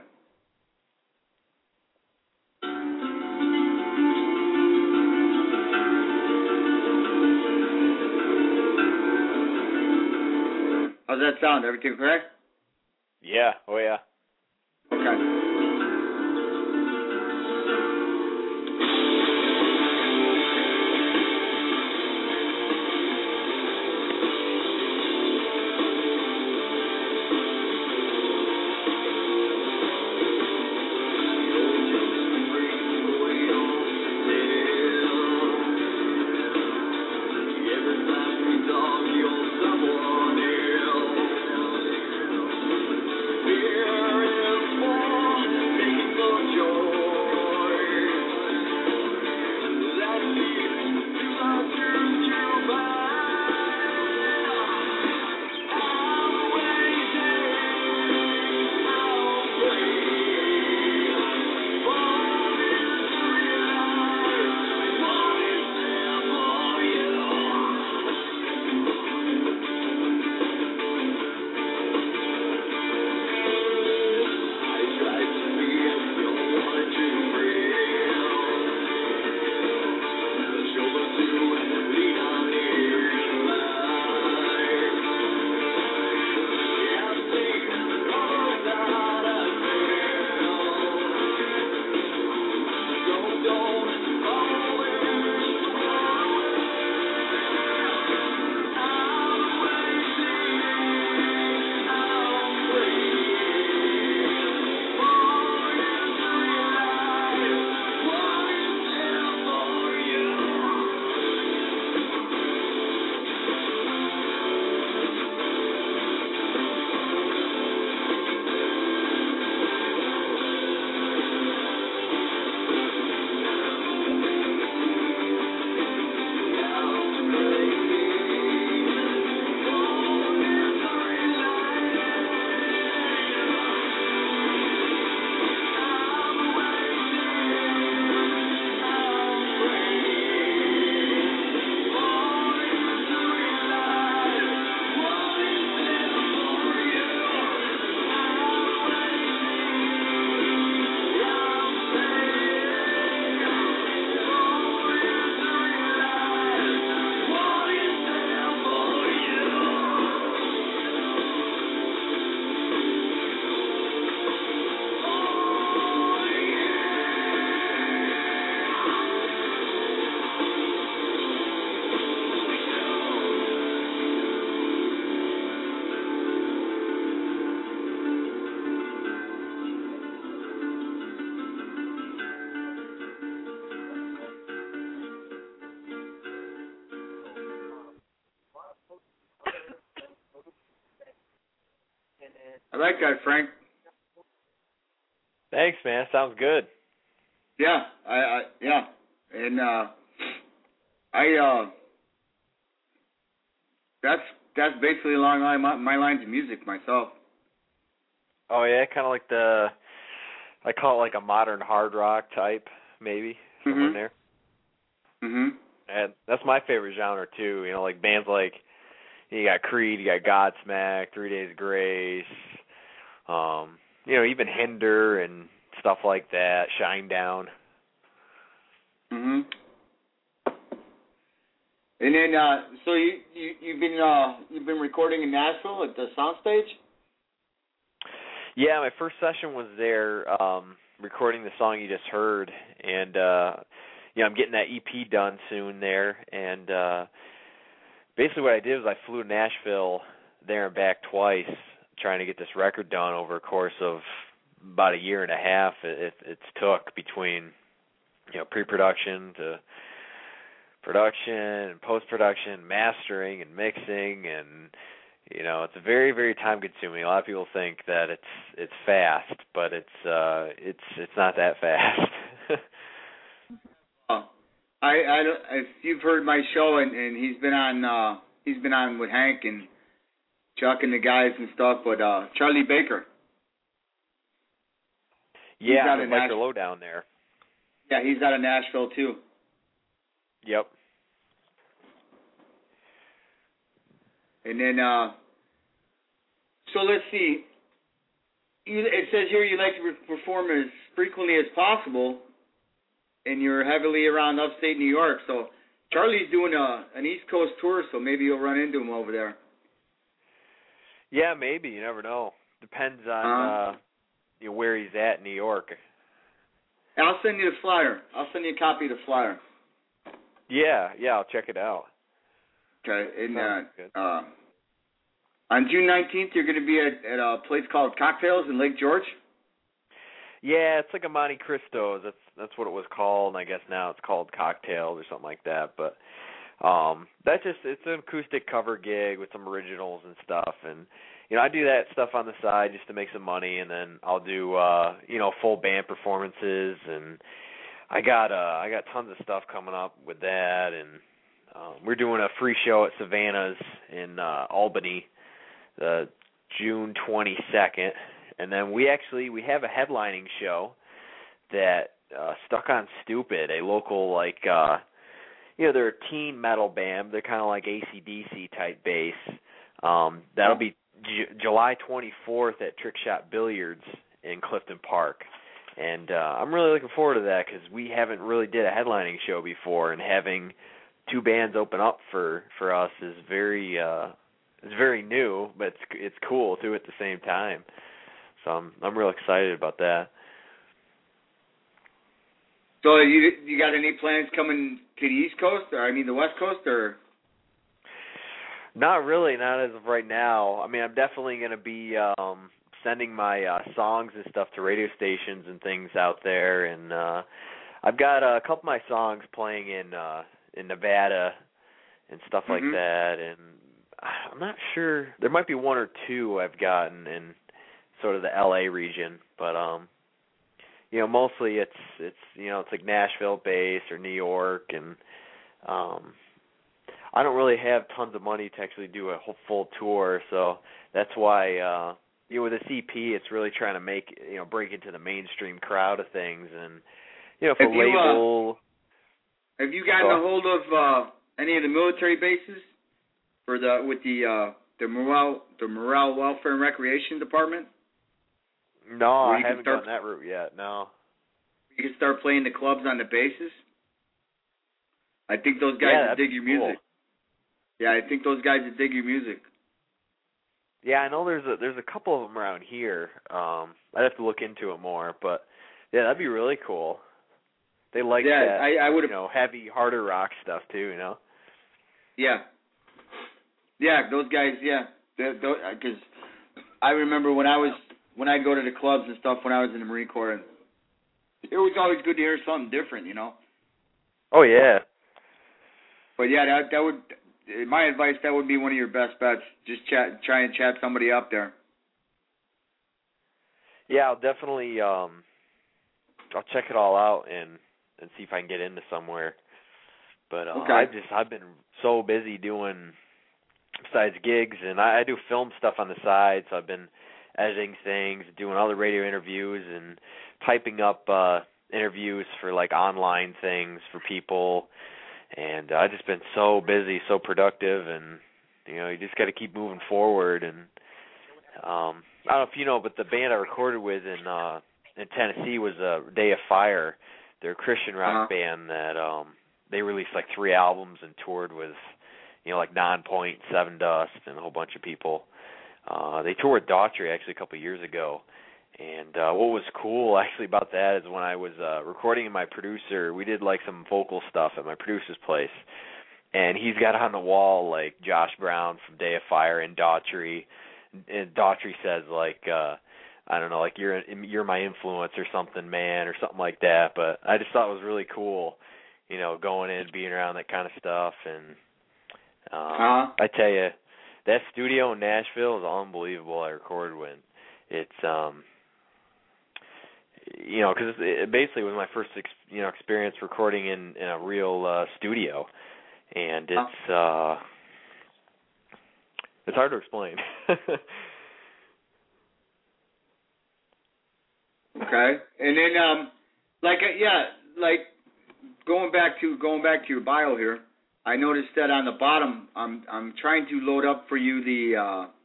How's that sound? Everything correct? Yeah. Oh, yeah. Okay. I like that, Frank. Thanks, man. Sounds good. Yeah, I, I yeah, and uh, I uh, that's that's basically along my, my lines of music myself. Oh, yeah, kind of like the, I call it like a modern hard rock type, maybe, somewhere in there. Mhm. And that's my favorite genre, too. You know, like bands like, you got Creed, you got Godsmack, Three Days Grace, um, you know, even Hinder and stuff like that, Shinedown. Mhm. And then, uh, so you you you've been uh you've been recording in Nashville at the Soundstage? Yeah, my first session was there, um, recording the song you just heard, and uh, you know, I'm getting that E P done soon there, and uh, basically what I did was I flew to Nashville there and back twice, trying to get this record done over a course of about a year and a half. It, it's took between, you know, pre-production to production and post-production, mastering and mixing, and You know, it's very, very time consuming. A lot of people think that it's it's fast, but it's uh it's it's not that fast. uh, I, I if you've heard my show and, and he's been on uh he's been on with Hank and Chuck and the guys and stuff, but uh Charlie Baker. Yeah, the Biker Lowdown there. Yeah, he's out of Nashville too. Yep. And then, uh, so let's see. You, it says here you like to re- perform as frequently as possible, and you're heavily around upstate New York. So Charlie's doing a, an East Coast tour, so maybe you'll run into him over there. Yeah, maybe. You never know. Depends on uh, uh, you know, where he's at in New York. I'll send you the flyer. I'll send you a copy of the flyer. Yeah, yeah, I'll check it out. Okay, and uh, uh, on June nineteenth, you're going to be at, at a place called Cocktails in Lake George? Yeah, it's like a Monte Cristo. That's that's what it was called, and I guess now it's called Cocktails or something like that. But um, that's just, it's an acoustic cover gig with some originals and stuff. And, you know, I do that stuff on the side just to make some money, and then I'll do, uh, you know, full band performances. And I got uh, I got tons of stuff coming up with that, and Um, we're doing a free show at Savannah's in uh, Albany, uh, June twenty-second, and then we actually we have a headlining show that uh, Stuck on Stupid, a local like uh, you know they're a teen metal band. They're kind of like A C D C type bass. Um, that'll be J- July twenty-fourth at Trick Shot Billiards in Clifton Park. And uh, I'm really looking forward to that because we haven't really did a headlining show before, and having two bands open up for, for us is very uh, it's very new, but it's it's cool too at the same time. So I'm I'm real excited about that. So you you got any plans coming to the East Coast, or I mean the West Coast, or? Not really, not as of right now. I mean, I'm definitely going to be um, sending my uh, songs and stuff to radio stations and things out there, and uh, I've got a couple of my songs playing in uh, in Nevada and stuff like mm-hmm. that, and I'm not sure. There might be one or two I've gotten in sort of the L A region, but um, you know, mostly it's it's you know it's like Nashville based or New York, and um, I don't really have tons of money to actually do a whole full tour, so that's why uh, you know with a C P, it's really trying to make you know break into the mainstream crowd of things, and you know for have you, label. Uh, have you gotten a hold of uh, any of the military bases for the with the uh, the morale the morale welfare and recreation department? No, I haven't start, gone that route yet. No. You can start playing the clubs on the bases. I think those guys yeah, that dig your music. Cool. Yeah, I think those guys that dig your music. Yeah, I know there's a there's a couple of them around here. Um, I'd have to look into it more, but yeah, that'd be really cool. They like yeah, that, I, I would you know, heavy, harder rock stuff too, you know. Yeah. Yeah, those guys. Yeah, because I remember when I was when I'd go to the clubs and stuff when I was in the Marine Corps, and it was always good to hear something different, you know. Oh yeah. But yeah, that that would. My advice, that would be one of your best bets. Just chat, try and chat somebody up there. Yeah, I'll definitely. Um, I'll check it all out and, and see if I can get into somewhere. But uh, okay. I just I've been so busy doing besides gigs, and I, I do film stuff on the side. So I've been editing things, doing other radio interviews, and typing up uh, interviews for like online things for people. And uh, I've just been so busy, so productive, and, you know, you just got to keep moving forward. And um, I don't know if you know, but the band I recorded with in uh, in Tennessee was uh, Day of Fire. They're a Christian rock uh-huh. band that um, they released like three albums and toured with, you know, like Nonpoint, Seven Dust, and a whole bunch of people. Uh, they toured with Daughtry actually a couple of years ago. And uh, what was cool actually about that is when I was uh, recording with my producer, we did like some vocal stuff at my producer's place, and he's got on the wall like Josh Brown from Day of Fire and Daughtry, and Daughtry says like uh, I don't know, like you're you're my influence or something, man, or something like that. But I just thought it was really cool, you know, going in, being around that kind of stuff, and um, uh-huh. I tell you, that studio in Nashville is unbelievable. I recorded with. It's um, you know, because it, it basically was my first ex, you know experience recording in in a real uh, studio, and it's uh, it's hard to explain. Okay, and then um, like uh, yeah, like going back to going back to your bio here, I noticed that on the bottom, I'm I'm trying to load up for you the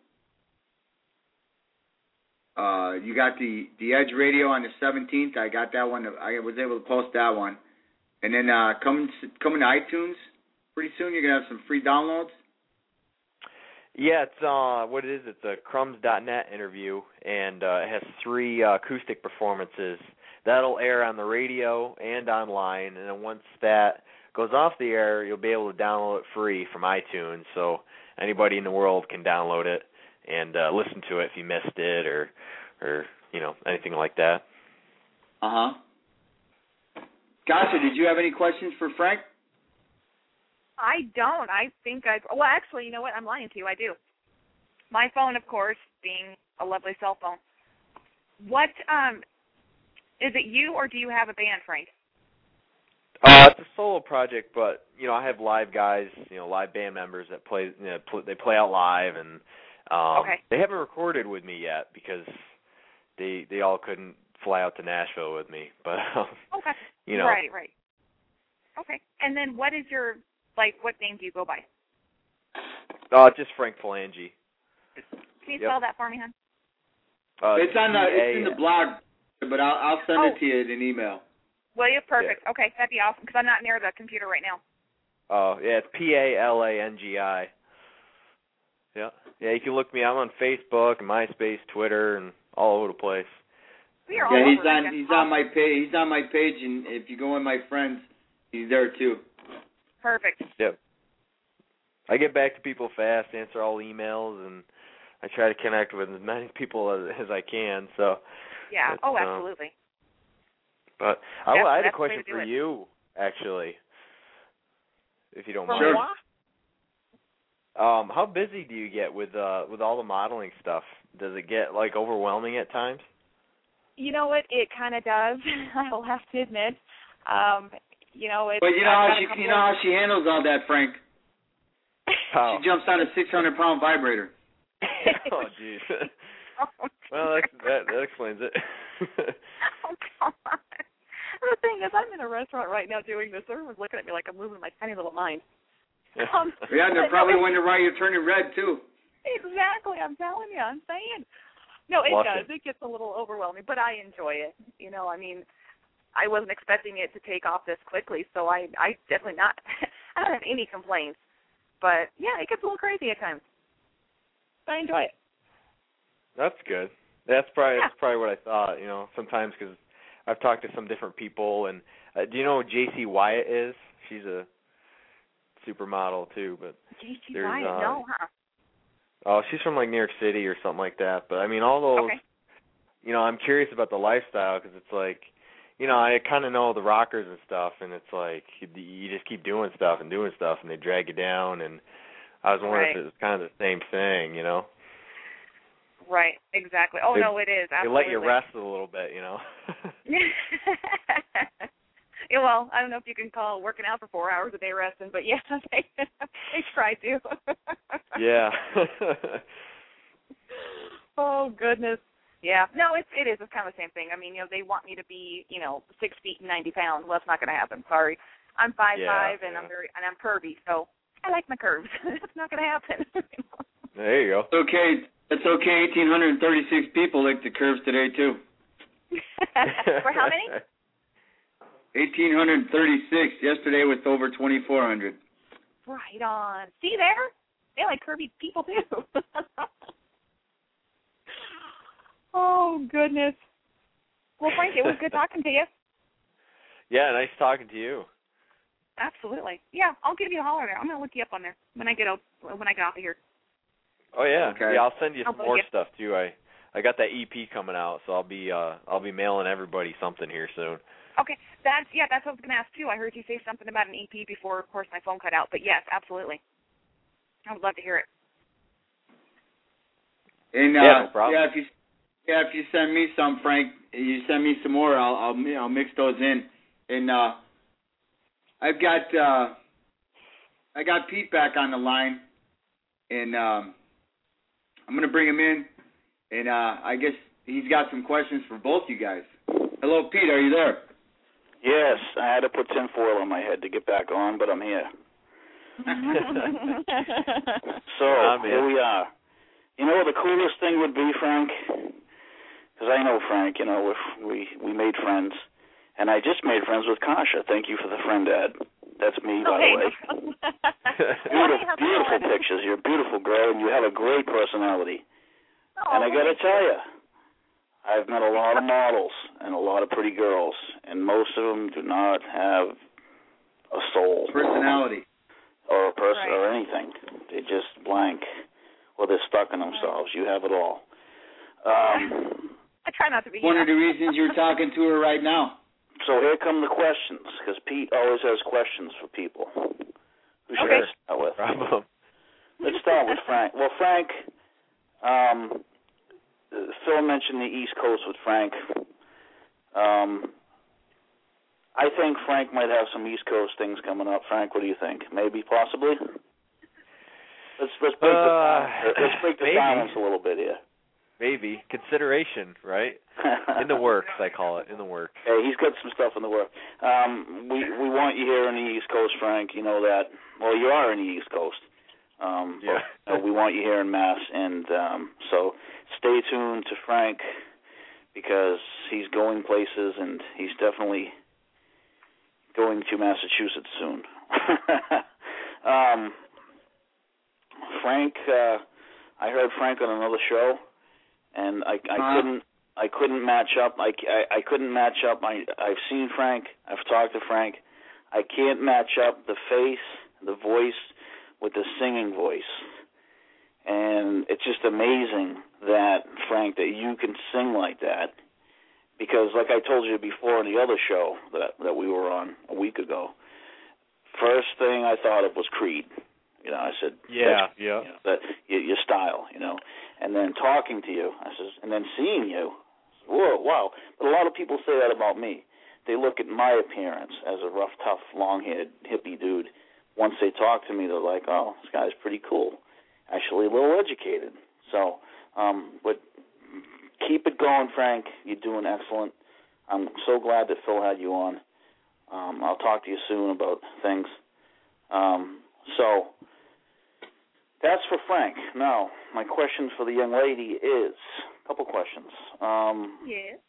uh, uh, you got the the Edge Radio on the seventeenth. I got that one. I was able to post that one, and then uh, coming coming to iTunes pretty soon. You're gonna have some free downloads. Yeah, it's uh, what it is. It's a crumbs dot net interview, and uh, it has three uh, acoustic performances. That'll air on the radio and online, and then once that goes off the air, you'll be able to download it free from iTunes, so anybody in the world can download it and uh, listen to it if you missed it or, or you know, anything like that. Uh-huh. Gotcha. Did you have any questions for Frank? I don't. I think I well, actually, you know what? I'm lying to you. I do. My phone, of course, being a lovely cell phone. What um is it? You or do you have a band, Frank? Uh, it's a solo project, but you know, I have live guys, you know, live band members that play. You know, pl- they play out live, and um, okay. they haven't recorded with me yet because they they all couldn't fly out to Nashville with me. But um, okay, you know, right, right. Okay, and then what is your like? What name do you go by? Uh, just Frank Phalange. Can you Yep. spell that for me, hon? Uh, it's on the it's in the blog, but I'll I'll send oh. it to you in an email. Will you? Perfect. Yeah. Okay, that'd be awesome because I'm not near the computer right now. Oh, yeah, it's P A L A N G I. Yeah. Yeah, you can look me. I'm on Facebook and MySpace, Twitter, and all over the place. We are all Yeah, he's over on again. he's on my page. He's on my page, and if you go in my friends, he's there too. Perfect. Yep. I get back to people fast, answer all emails, and I try to connect with as many people as, as I can. So. Yeah. But, Oh, uh, absolutely. But I, That's, I had that's a question the way to for do it. you, actually, if you don't For mind. moi? Um, how busy do you get with uh with all the modeling stuff? Does it get like overwhelming at times? You know what? It kind of does. I will have to admit. Um, you know, it's. But you know I've how got a she couple you know of- how she handles all that, Frank. How? She jumps on a six hundred pound vibrator. Oh, jeez. Well, that, that that explains it. Oh, come on. The thing is, I'm in a restaurant right now doing this. Everyone's looking at me like I'm losing my tiny little mind. Um, Yeah, and they're but probably no, wondering why you're turning red too. Exactly, I'm telling you, I'm saying. No, it Watching. does. It gets a little overwhelming, but I enjoy it. You know, I mean, I wasn't expecting it to take off this quickly, so I, I definitely not. I don't have any complaints. But yeah, it gets a little crazy at times. But I enjoy it. That's good. That's probably Yeah. that's probably what I thought. You know, sometimes because I've talked to some different people, and uh, do you know who J C Wyatt is? She's a supermodel too, but J C there's, Wyatt, uh, no, huh? oh, she's from like New York City or something like that. But I mean, all those. Okay. You know, I'm curious about the lifestyle because it's like, you know, I kind of know the rockers and stuff, and it's like you, you just keep doing stuff and doing stuff, and they drag you down. And I was wondering Right. if it was kind of the same thing, you know. Right, exactly. Oh, They- no, it is, They absolutely. let you rest a little bit, you know. Yeah, well, I don't know if you can call working out for four hours a day resting, but yeah, they, they try to. Yeah. Oh, goodness. Yeah. No, it's, it is. It's kind of the same thing. I mean, you know, they want me to be, you know, six feet and ninety pounds. Well, that's not going to happen. Sorry. I'm five Yeah, five, and yeah. I'm very, and I'm curvy, so I like my curves. It's not going to happen. There you go. It's okay. It's okay. eighteen thirty-six people licked the curves today too. For how many? eighteen thirty-six yesterday with over twenty-four hundred. Right on. See there? They like curvy people too. Oh, goodness. Well, Frank, it was good talking to you. Yeah, nice talking to you. Absolutely. Yeah, I'll give you a holler there. I'm gonna look you up on there when I get out when I get off of here. Oh yeah, Okay. yeah. I'll send you I'll some bug more you. stuff too. I I got that E P coming out, so I'll be uh I'll be mailing everybody something here soon. Okay, that's yeah, that's what I was gonna ask too. I heard you say something about an E P before, of course, my phone cut out. But yes, absolutely. I would love to hear it. And uh, yeah, no problem. yeah, if you yeah, if you send me some, Frank, you send me some more. I'll I'll, I'll mix those in. And uh, I've got uh, I got Pete back on the line, and um, I'm gonna bring him in, and uh, I guess he's got some questions for both you guys. Hello, Pete. Are you there? Yes, I had to put tinfoil on my head to get back on, but I'm here. So I'm here we are. You know what the coolest thing would be, Frank? Because I know Frank. You know, if we we made friends, and I just made friends with Kasha. Thank you for the friend ad. That's me, by the way. Beautiful, beautiful pictures. You're a beautiful girl, and you have a great personality. Oh, and I got to tell you, I've met a lot of models and a lot of pretty girls, and most of them do not have a soul, personality, or a person, right. or anything. They're just blank, or they're stuck in themselves. You have it all. Um, I try not to be. One yeah. of the reasons you're talking to her right now. So here come the questions, because Pete always has questions for people. Who should Okay. I start with? Problem. Let's start with Frank. Well, Frank, um, Phil mentioned the East Coast with Frank. Um, I think Frank might have some East Coast things coming up. Frank, what do you think? Maybe, possibly. Let's let's break Uh, the let's break the maybe. silence a little bit here. Maybe. Consideration, right? In the works, I call it. In the works. Hey, he's got some stuff in the works. Um, we we want you here on the East Coast, Frank. You know that. Well, you are in the East Coast. Um, Yeah. but, uh, we want you here in Mass, and um, so stay tuned to Frank because he's going places, and he's definitely going to Massachusetts soon. um, Frank, uh, I heard Frank on another show, and I, I uh, couldn't, I couldn't match up. I, I, I couldn't match up. I, I've seen Frank. I've talked to Frank. I can't match up the face, the voice, with the singing voice. And it's just amazing that, Frank, that you can sing like that. Because, like I told you before on the other show that that we were on a week ago, first thing I thought of was Creed. You know, I said, Yeah, yeah. You know, that your, your style, you know. And then talking to you, I says, and then seeing you, whoa, wow. But a lot of people say that about me. They look at my appearance as a rough, tough, long-haired hippie dude. Once they talk to me, they're like, oh, this guy's pretty cool. Actually, a little educated. So, um, but keep it going, Frank. You're doing excellent. I'm so glad that Phil had you on. Um, I'll talk to you soon about things. Um, so, that's for Frank. Now, my question for the young lady is, a couple questions. Um, Yes.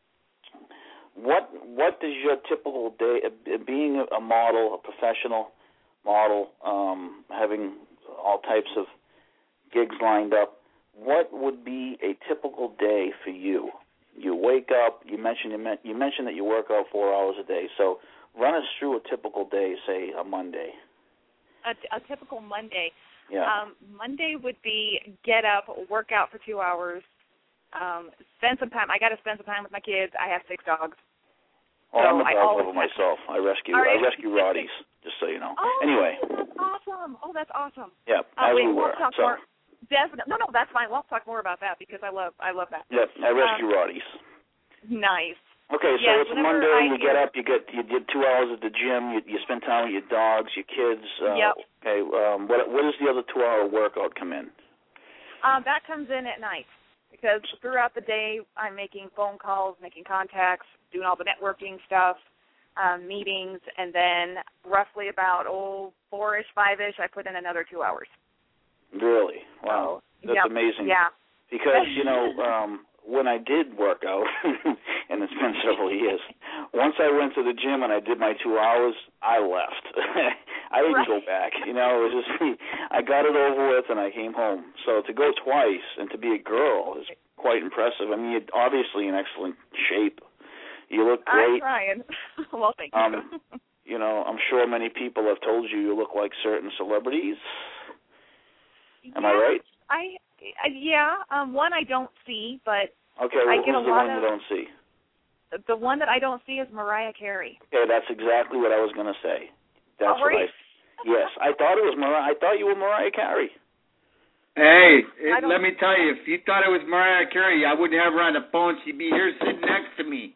What What does your typical day, uh, being a model, a professional model, um, having all types of gigs lined up, what would be a typical day for you? You wake up, you mentioned you, men- you mentioned that you work out four hours a day, so run us through a typical day, say a Monday. A, a typical Monday. Yeah. Um, Monday would be get up, work out for two hours, um, spend some time. I got to spend some time with my kids. I have six dogs. Oh, so I'm a I dog always lover myself. I rescue Are I you? rescue Rotties, just so you know. Oh, Anyway. that's awesome. Oh, that's awesome. Yeah, Uh, as wait, we we'll were. talk So, more. Definitely. No, no, that's fine. We'll talk more about that because I love, I love that. yeah, I rescue Um, Rotties. Nice. Okay, so Yes, it's whenever Monday. I You hear- get up. You get you did two hours at the gym. You, you spend time with your dogs, your kids. Uh, Yep. Okay. Um, what what does the other two-hour workout come in? Um, that comes in at night because throughout the day I'm making phone calls, making contacts, doing all the networking stuff, um, meetings, and then roughly about oh four-ish, five-ish, I put in another two hours. Really? Wow. So, That's yep, amazing. Yeah. Because you know, um, when I did work out, and it's been several years. Once I went to the gym and I did my two hours, I left. I didn't Right. go back. You know, it was just I got it over with and I came home. So to go twice and to be a girl is quite impressive. I mean, you're obviously in excellent shape. You look I'm great. trying. Well, thank you. Um, you know, I'm sure many people have told you you look like certain celebrities. Am yeah, I right? I, I yeah. Um, one I don't see, but Okay, I well, get a who's the lot one of- you don't see? the- the one that I don't see is Mariah Carey. Okay, that's exactly what I was going to say. That's Oh, were what you? I. Yes, I thought it was Mariah. I thought you were Mariah Carey. Hey, it, let me tell you, if you thought it was Mariah Carey, I wouldn't have her on the phone. She'd be here sitting next to me.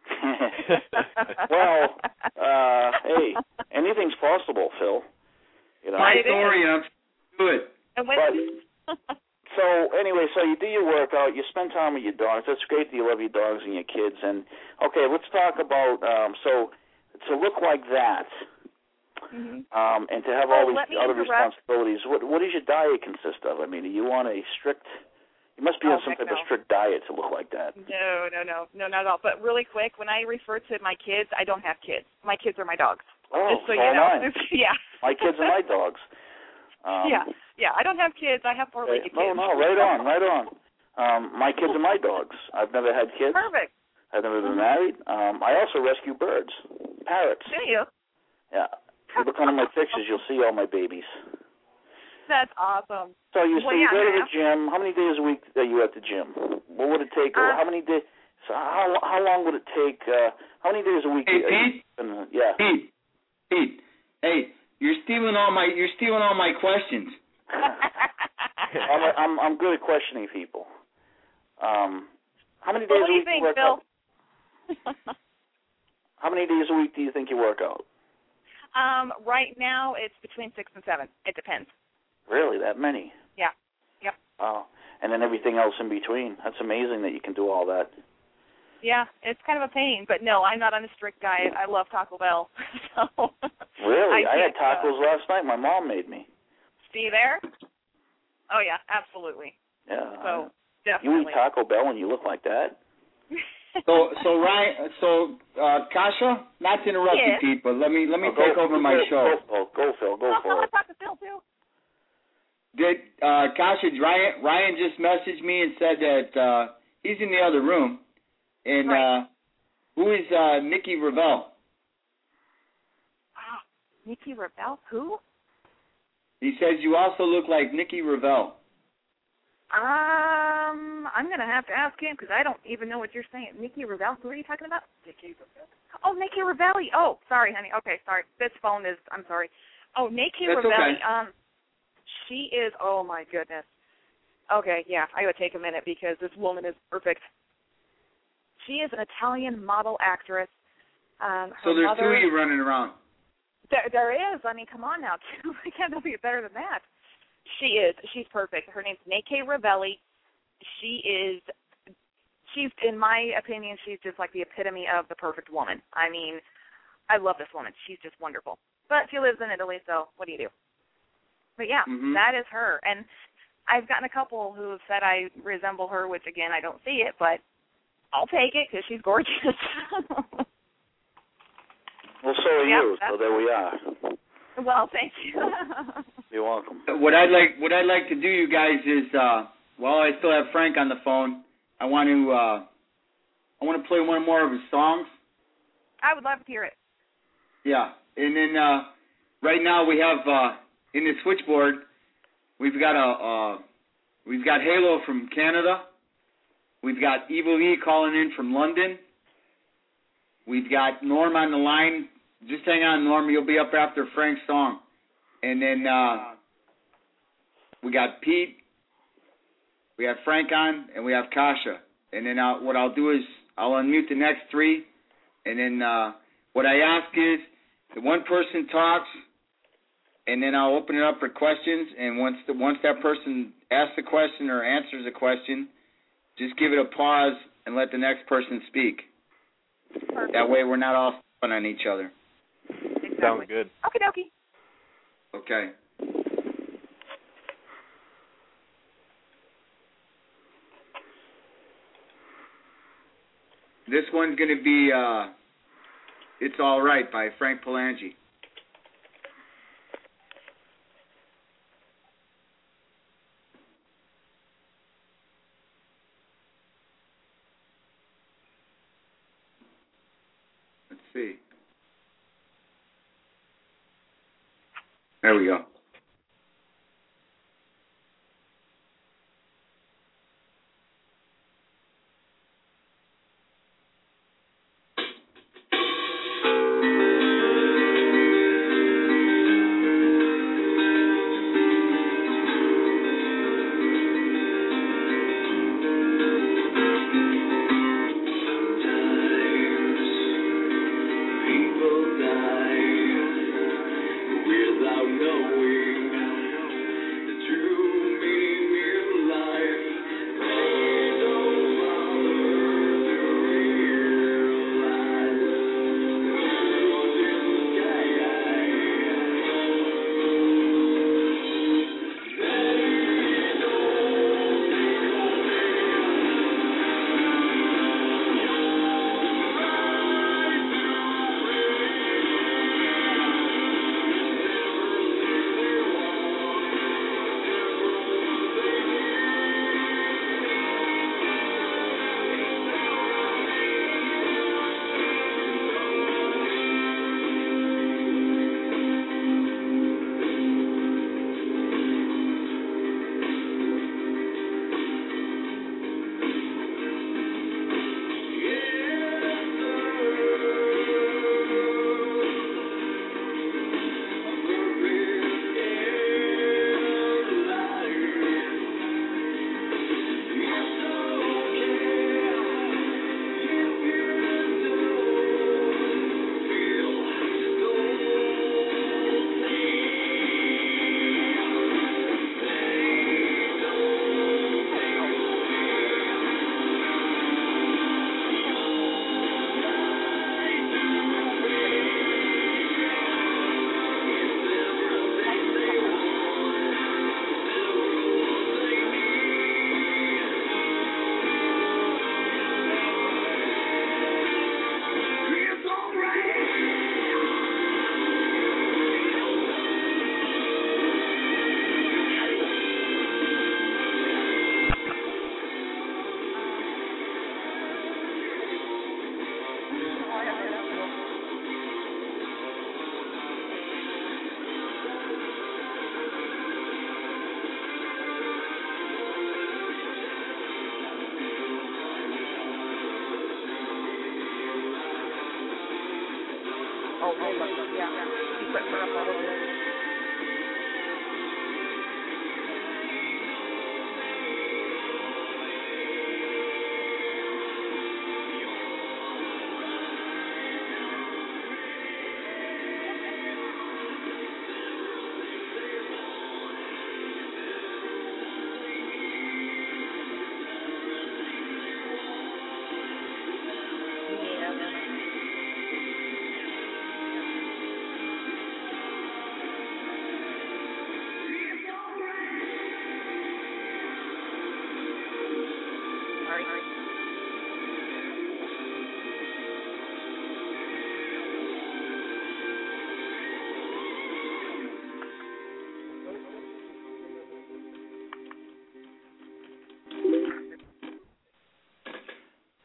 Well, uh, hey, anything's possible, Phil. You know, my story, and I'm do it. But, so anyway, so you do your workout, you spend time with your dogs. That's great that you love your dogs and your kids. And okay, let's talk about um, so to look like that, mm-hmm. um, and to have all oh, these other interrupt. responsibilities. What what does your diet consist of? I mean, are you on a strict? You must be oh, on some type no. of strict diet to look like that. No, no, no, no, not at all. But really quick, when I refer to my kids, I don't have kids. My kids are my dogs. Oh, Just so so you know. am I. Yeah. My kids are my dogs. Um, yeah, yeah. I don't have kids. I have four-legged no, kids. No, no, right on, right on. Um, my kids are my dogs. I've never had kids. Perfect. I've never been mm-hmm. married. Um, I also rescue birds, parrots. Do you? Yeah. If you look under my pictures, you'll see all my babies. That's awesome. So you well, so you yeah, go to the gym. How many days a week are you at the gym? What would it take? Uh, how many days? So how how long would it take? Uh, how many days a week? Hey, are Pete. You, yeah. Pete. Pete. Hey, you're stealing all my you're stealing all my questions. I'm, a, I'm I'm good at questioning people. Um, how many days well, what a do you week think, do you work Phil? out? How many days a week do you think you work out? Um, right now it's between six and seven. It depends. Really, that many? Yeah. Yep. Oh, and then everything else in between. That's amazing that you can do all that. Yeah, it's kind of a pain, but no, I'm not on a strict diet. I love Taco Bell. so Really? I, I had tacos uh, last night. My mom made me. See there? Oh, yeah, absolutely. Yeah. So, I, definitely. You eat Taco Bell and you look like that? so, so Ryan, so uh, Kasha, not to interrupt yeah. you, Pete, but let me let me oh, take go, over go, my go, show. Go, go, Phil. Go oh, for I it. talk to Phil too. Did uh, Kasha Ryan Ryan just messaged me and said that uh, he's in the other room, and right. uh, who is uh, Nikki Ravel? Ah, Nikki Ravel? Who? He says you also look like Nikki Ravel. Um, I'm going to have to ask him because I don't even know what you're saying. Nikki Ravel? Who are you talking about? Nikki Ravel. Oh, Nikki Ravelli. Oh, sorry, honey. Okay, sorry. This phone is, I'm sorry. Oh, Nikki That's Ravelli. Okay. Um, she is, oh, my goodness. Okay, yeah, I would take a minute because this woman is perfect. She is an Italian model actress. Um, her so there's mother, two of you running around. There, there is. I mean, come on now. I can't do it better than that. She is. She's perfect. Her name's Nikki Ravelli. She is, she's, in my opinion, she's just like the epitome of the perfect woman. I mean, I love this woman. She's just wonderful. But she lives in Italy, so what do you do? But, yeah, mm-hmm. that is her. And I've gotten a couple who have said I resemble her, which, again, I don't see it, but I'll take it because she's gorgeous. Well, so are yep, you, so there we are. Well, thank you. You're welcome. What I'd like, what I'd like to do, you guys, is uh, while I still have Frank on the phone, I want to, uh, I want to play one more of his songs. I would love to hear it. Yeah, and then uh, right now we have uh, in the switchboard, we've got a, uh, we've got Halo from Canada. We've got Evil E calling in from London. We've got Norm on the line. Just hang on, Norm. You'll be up after Frank's song. And then uh, we got Pete. We have Frank on, and we have Kasha. And then I'll, what I'll do is I'll unmute the next three. And then uh, what I ask is the one person talks, and then I'll open it up for questions. And once the, once that person asks a question or answers a question, just give it a pause and let the next person speak. Perfect. That way we're not all stepping on each other. Exactly. Sounds good. Okie dokie. Okay. This one's going to be uh, It's All Right by Frank Palangi. Let's see. There we go.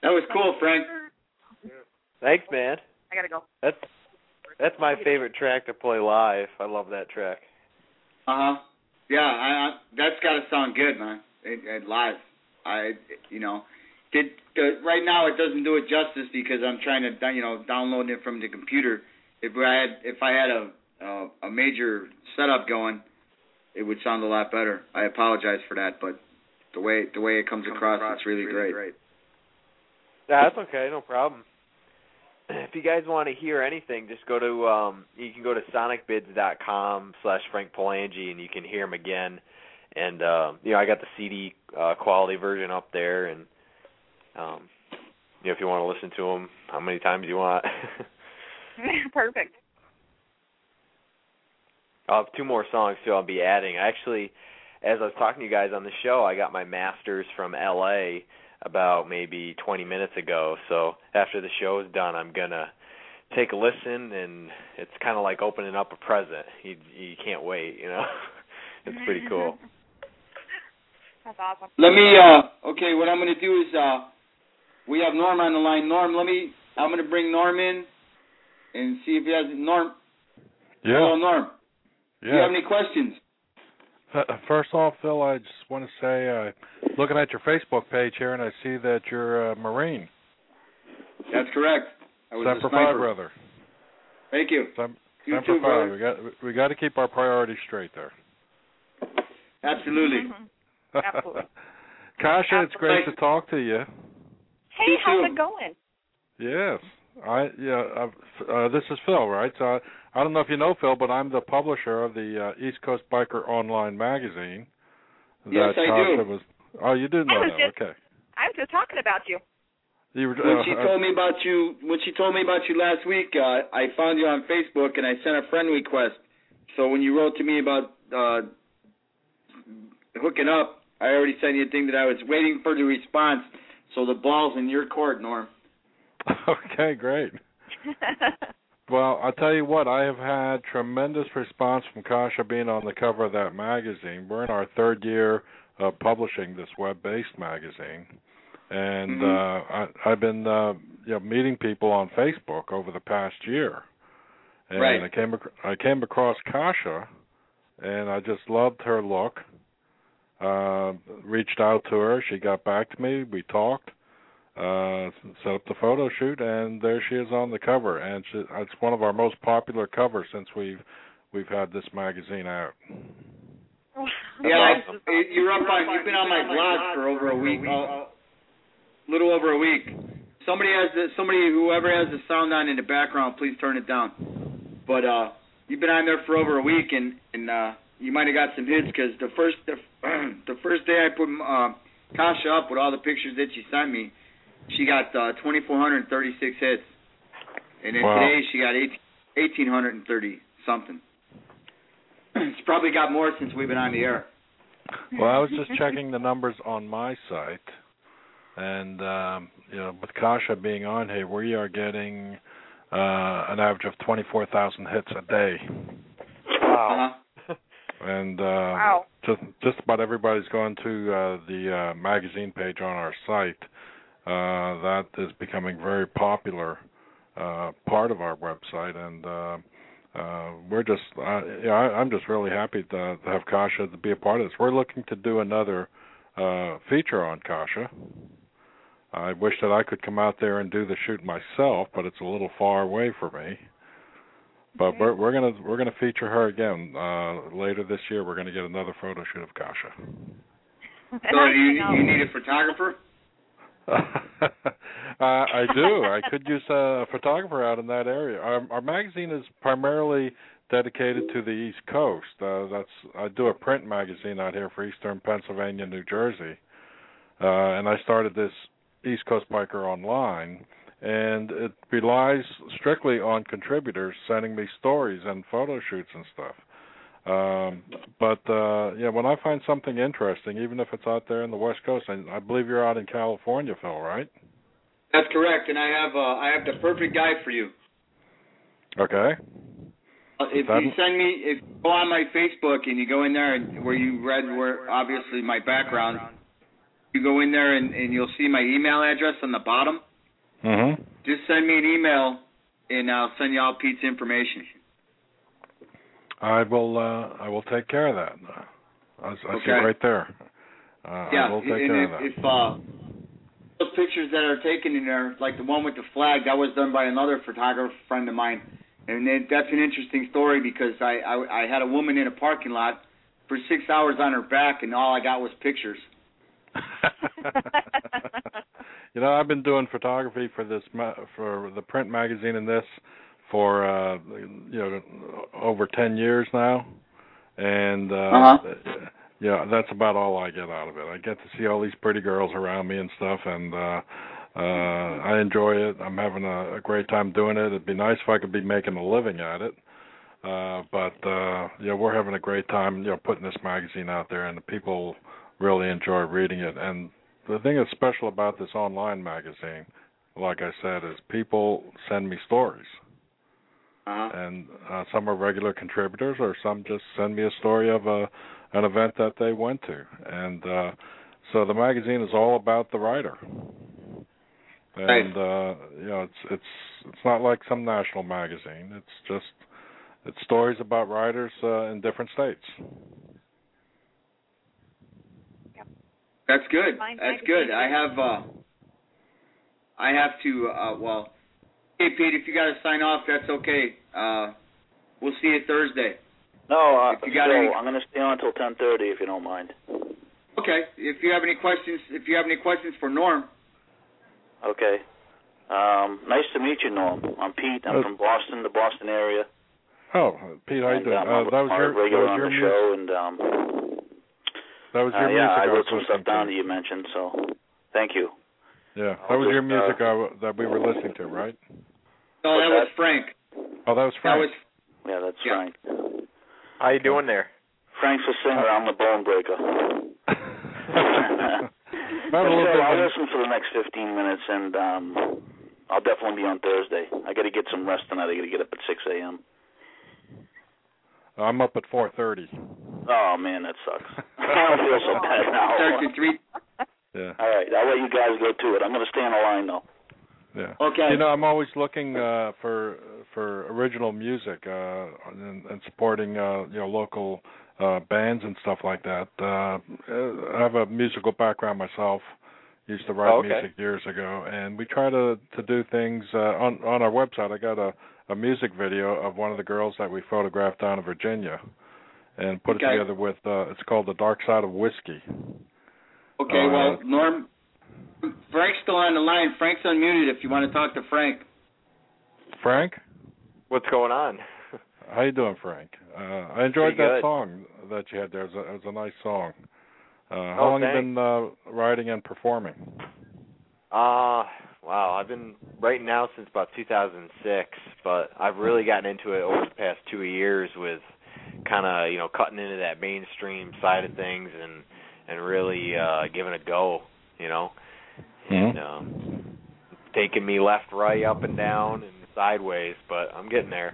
That was cool, Frank. Thanks, man. I gotta go. That's that's my favorite track to play live. I love that track. Uh huh. Yeah, I, I, that's got to sound good, man. It, it live. I, you know, did uh, right now it doesn't do it justice because I'm trying to, you know, download it from the computer. If I had, if I had a a, a major setup going, it would sound a lot better. I apologize for that, but the way the way it comes, comes across, across, it's really, really great. great. Yeah, that's okay, no problem. If you guys want to hear anything, just go to um, you can go to sonic bids dot com slash Frank Palangi and you can hear him again. And um, you know, I got the C D uh, quality version up there, and um, you know, if you want to listen to him, how many times you want. Perfect. I'll have two more songs too. I'll be adding. Actually, as I was talking to you guys on the show, I got my masters from L A about maybe twenty minutes ago. So after the show is done, I'm gonna take a listen, and it's kind of like opening up a present. You you can't wait, you know. It's pretty cool. That's awesome. Let me. Uh, okay, what I'm gonna do is uh, we have Norm on the line. Norm, let me. I'm gonna bring Norm in and see if he has Norm. Yeah. Hello, Norm. Yeah. Do you have any questions? First off, Phil, I just want to say, uh, looking at your Facebook page here, and I see that you're a Marine. That's correct. I was Semper a sniper. Fi, brother. Thank you. Sem- you Semper too, Fi. brother. We got we got to keep our priorities straight there. Absolutely. Mm-hmm. Absolutely. Kasha, Absolutely. it's great to talk to you. Hey, you how's too. it going? Yes. I yeah. Uh, uh, this is Phil, right? So I, I don't know if you know Phil, but I'm the publisher of the uh, East Coast Biker Online magazine. Yes, that I Kasha do. Was, oh, you do know I was that? just, Okay. I was just talking about you. You were, When uh, she told me about you, when she told me about you last week, uh, I found you on Facebook and I sent a friend request. So when you wrote to me about uh, hooking up, I already sent you a thing that I was waiting for the response. So the ball's in your court, Norm. Okay, great. Well, I'll tell you what, I have had tremendous response from Kasha being on the cover of that magazine. We're in our third year of publishing this web-based magazine. And mm-hmm. uh, I, I've been uh, you know, meeting people on Facebook over the past year. And right. I came, ac- I came across Kasha, and I just loved her look. Uh, reached out to her. She got back to me. We talked. Uh, set up the photo shoot, and there she is on the cover. And she, it's one of our most popular covers since we've we've had this magazine out. Yeah, awesome. I, you're up on. You've been on my blog for over a week, a little over a week. Somebody has the somebody whoever has the sound on in the background, please turn it down. But uh, you've been on there for over a week, and and uh, you might have got some hits because the first the, the first day I put uh, Kasha up with all the pictures that she sent me. She got uh, two thousand four hundred thirty-six hits, and then wow. today she got one thousand eight hundred thirty something. It's probably got more since we've been on the air. Well, I was just checking the numbers on my site, and um, you know, with Kasha being on here, we are getting uh, an average of twenty-four thousand hits a day. Wow. Uh-huh. And uh, Wow. just just about everybody's going to uh, the uh, magazine page on our site. Uh, that is becoming very popular uh, part of our website, and uh, uh, we're just, uh, yeah, I, I'm just really happy to, to have Kasha to be a part of this. We're looking to do another uh, feature on Kasha. I wish that I could come out there and do the shoot myself, but it's a little far away for me. But we're, we're gonna we're gonna feature her again uh, later this year. We're gonna get another photo shoot of Kasha. So you you need a photographer? uh, I do. I could use a photographer out in that area. Our, our magazine is primarily dedicated to the East Coast. Uh, that's I do a print magazine out here for Eastern Pennsylvania, New Jersey, uh, and I started this East Coast Biker Online, and it relies strictly on contributors sending me stories and photo shoots and stuff. Um, but uh, yeah, when I find something interesting, even if it's out there in the West Coast, and I believe you're out in California, Phil, right? That's correct, and I have uh, I have the perfect guy for you. Okay. Uh, if that... you send me, if you go on my Facebook and you go in there and where you read where obviously my background, you go in there and, and you'll see my email address on the bottom. Mm-hmm. Just send me an email, and I'll send you all Pete's information. I will. Uh, I will take care of that. I, I okay. see it right there. Uh, yeah, I will take and care if, of that. if uh, those pictures that are taken in there, like the one with the flag, that was done by another photographer friend of mine, and it, that's an interesting story because I, I I had a woman in a parking lot for six hours on her back, and all I got was pictures. You know, I've been doing photography for this ma- for the print magazine and this for uh, you know over ten years now, and uh, uh-huh. yeah, that's about all I get out of it. I get to see all these pretty girls around me and stuff, and uh, uh, I enjoy it. I'm having a, a great time doing it. It'd be nice if I could be making a living at it, uh, but uh, yeah, we're having a great time, you know, putting this magazine out there, and the people really enjoy reading it. And the thing that's special about this online magazine, like I said, is people send me stories. Uh-huh. And uh, some are regular contributors, or some just send me a story of a an event that they went to. And uh, so the magazine is all about the writer. And uh, you know, it's it's it's not like some national magazine. It's just it's stories about writers uh, in different states. That's good. That's good. I have uh, I have to uh, well. Hey, Pete, if you got to sign off, that's okay. Uh, we'll see you Thursday. No, uh, if you got Phil, any... I'm going to stay on until ten thirty if you don't mind. Okay. If you have any questions, if you have any questions for Norm. Okay. Um, nice to meet you, Norm. I'm Pete. I'm uh, from Boston, the Boston area. Oh, Pete, how you doing? Um, uh, that was I'm your, a regular that was on your the music. show, and um, that was your uh, yeah, music. I I wrote some stuff to. down that you mentioned, so thank you. Yeah, that I'll was just, your music uh, uh, that we were listening to, right? No, that, that was Frank. Oh, that was Frank. That was, yeah, that's yeah. Frank. How you doing there? Frank's a singer. I'm the bone breaker. so I'll listen for the next fifteen minutes, and um, I'll definitely be on Thursday. I got to get some rest tonight. I got to get up at six a.m. I'm up at four thirty. Oh, man, that sucks. I don't feel so bad now. Starts at three. Yeah. All right, I'll let you guys go to it. I'm going to stay on the line, though. Yeah. Okay. You know, I'm always looking uh, for for original music uh, and, and supporting uh, you know local uh, bands and stuff like that. Uh, I have a musical background myself. Used to write oh, okay. music years ago, and we try to to do things uh, on on our website. I got a a music video of one of the girls that we photographed down in Virginia, and put okay. it together with uh, it's called The Dark Side of Whiskey. Okay. Uh, well, Norm. Frank's still on the line. Frank's unmuted if you want to talk to Frank. Frank? What's going on? How you doing, Frank? Uh, I enjoyed Pretty that good. song that you had there. It was a, it was a nice song. Uh, how oh, long thanks. have you been uh, writing and performing? Uh, wow, I've been writing now since about two thousand six, but I've really gotten into it over the past two years with kind of, you know, cutting into that mainstream side of things and, and really uh, giving it a go, you know. And uh, taking me left, right, up and down, and sideways, but I'm getting there.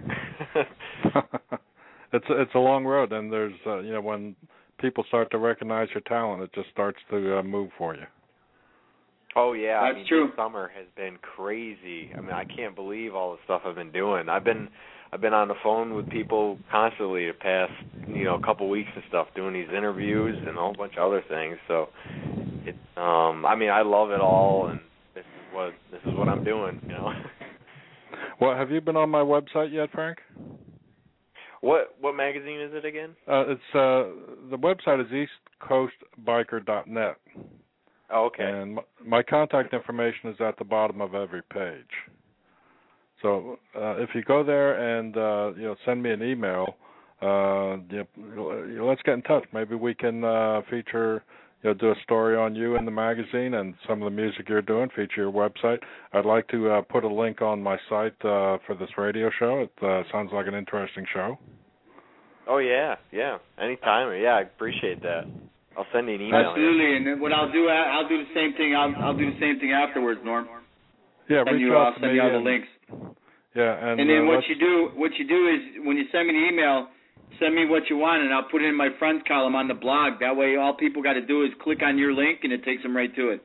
it's a, it's a long road, and there's uh, you know when people start to recognize your talent, it just starts to uh, move for you. Oh yeah, that's I mean, true. This summer has been crazy. I mean, I can't believe all the stuff I've been doing. I've been I've been on the phone with people constantly the past you know couple weeks and stuff, doing these interviews and a whole bunch of other things. So. It, um, I mean, I love it all, and this is what this is what I'm doing, you know. Well, have you been on my website yet, Frank? What what magazine is it again? Uh, it's uh, the website is east coast biker dot net. Oh, okay. And my, my contact information is at the bottom of every page. So uh, if you go there and uh, you know send me an email, uh, you know, let's get in touch. Maybe we can uh, feature. You know, do a story on you in the magazine and some of the music you're doing, feature your website. I'd like to uh, put a link on my site uh, for this radio show. It uh, sounds like an interesting show. Oh, yeah, yeah. Anytime. Yeah, I appreciate that. I'll send you an email. Absolutely, here. and then what I'll do, I'll do the same thing. I'll, I'll do the same thing afterwards, Norm. Yeah, send reach you, out I'll to send me you all the and, links. Yeah, and, and then uh, what you do, what you do is when you send me the email, send me what you want, and I'll put it in my friends column on the blog. That way, all people got to do is click on your link, and it takes them right to it.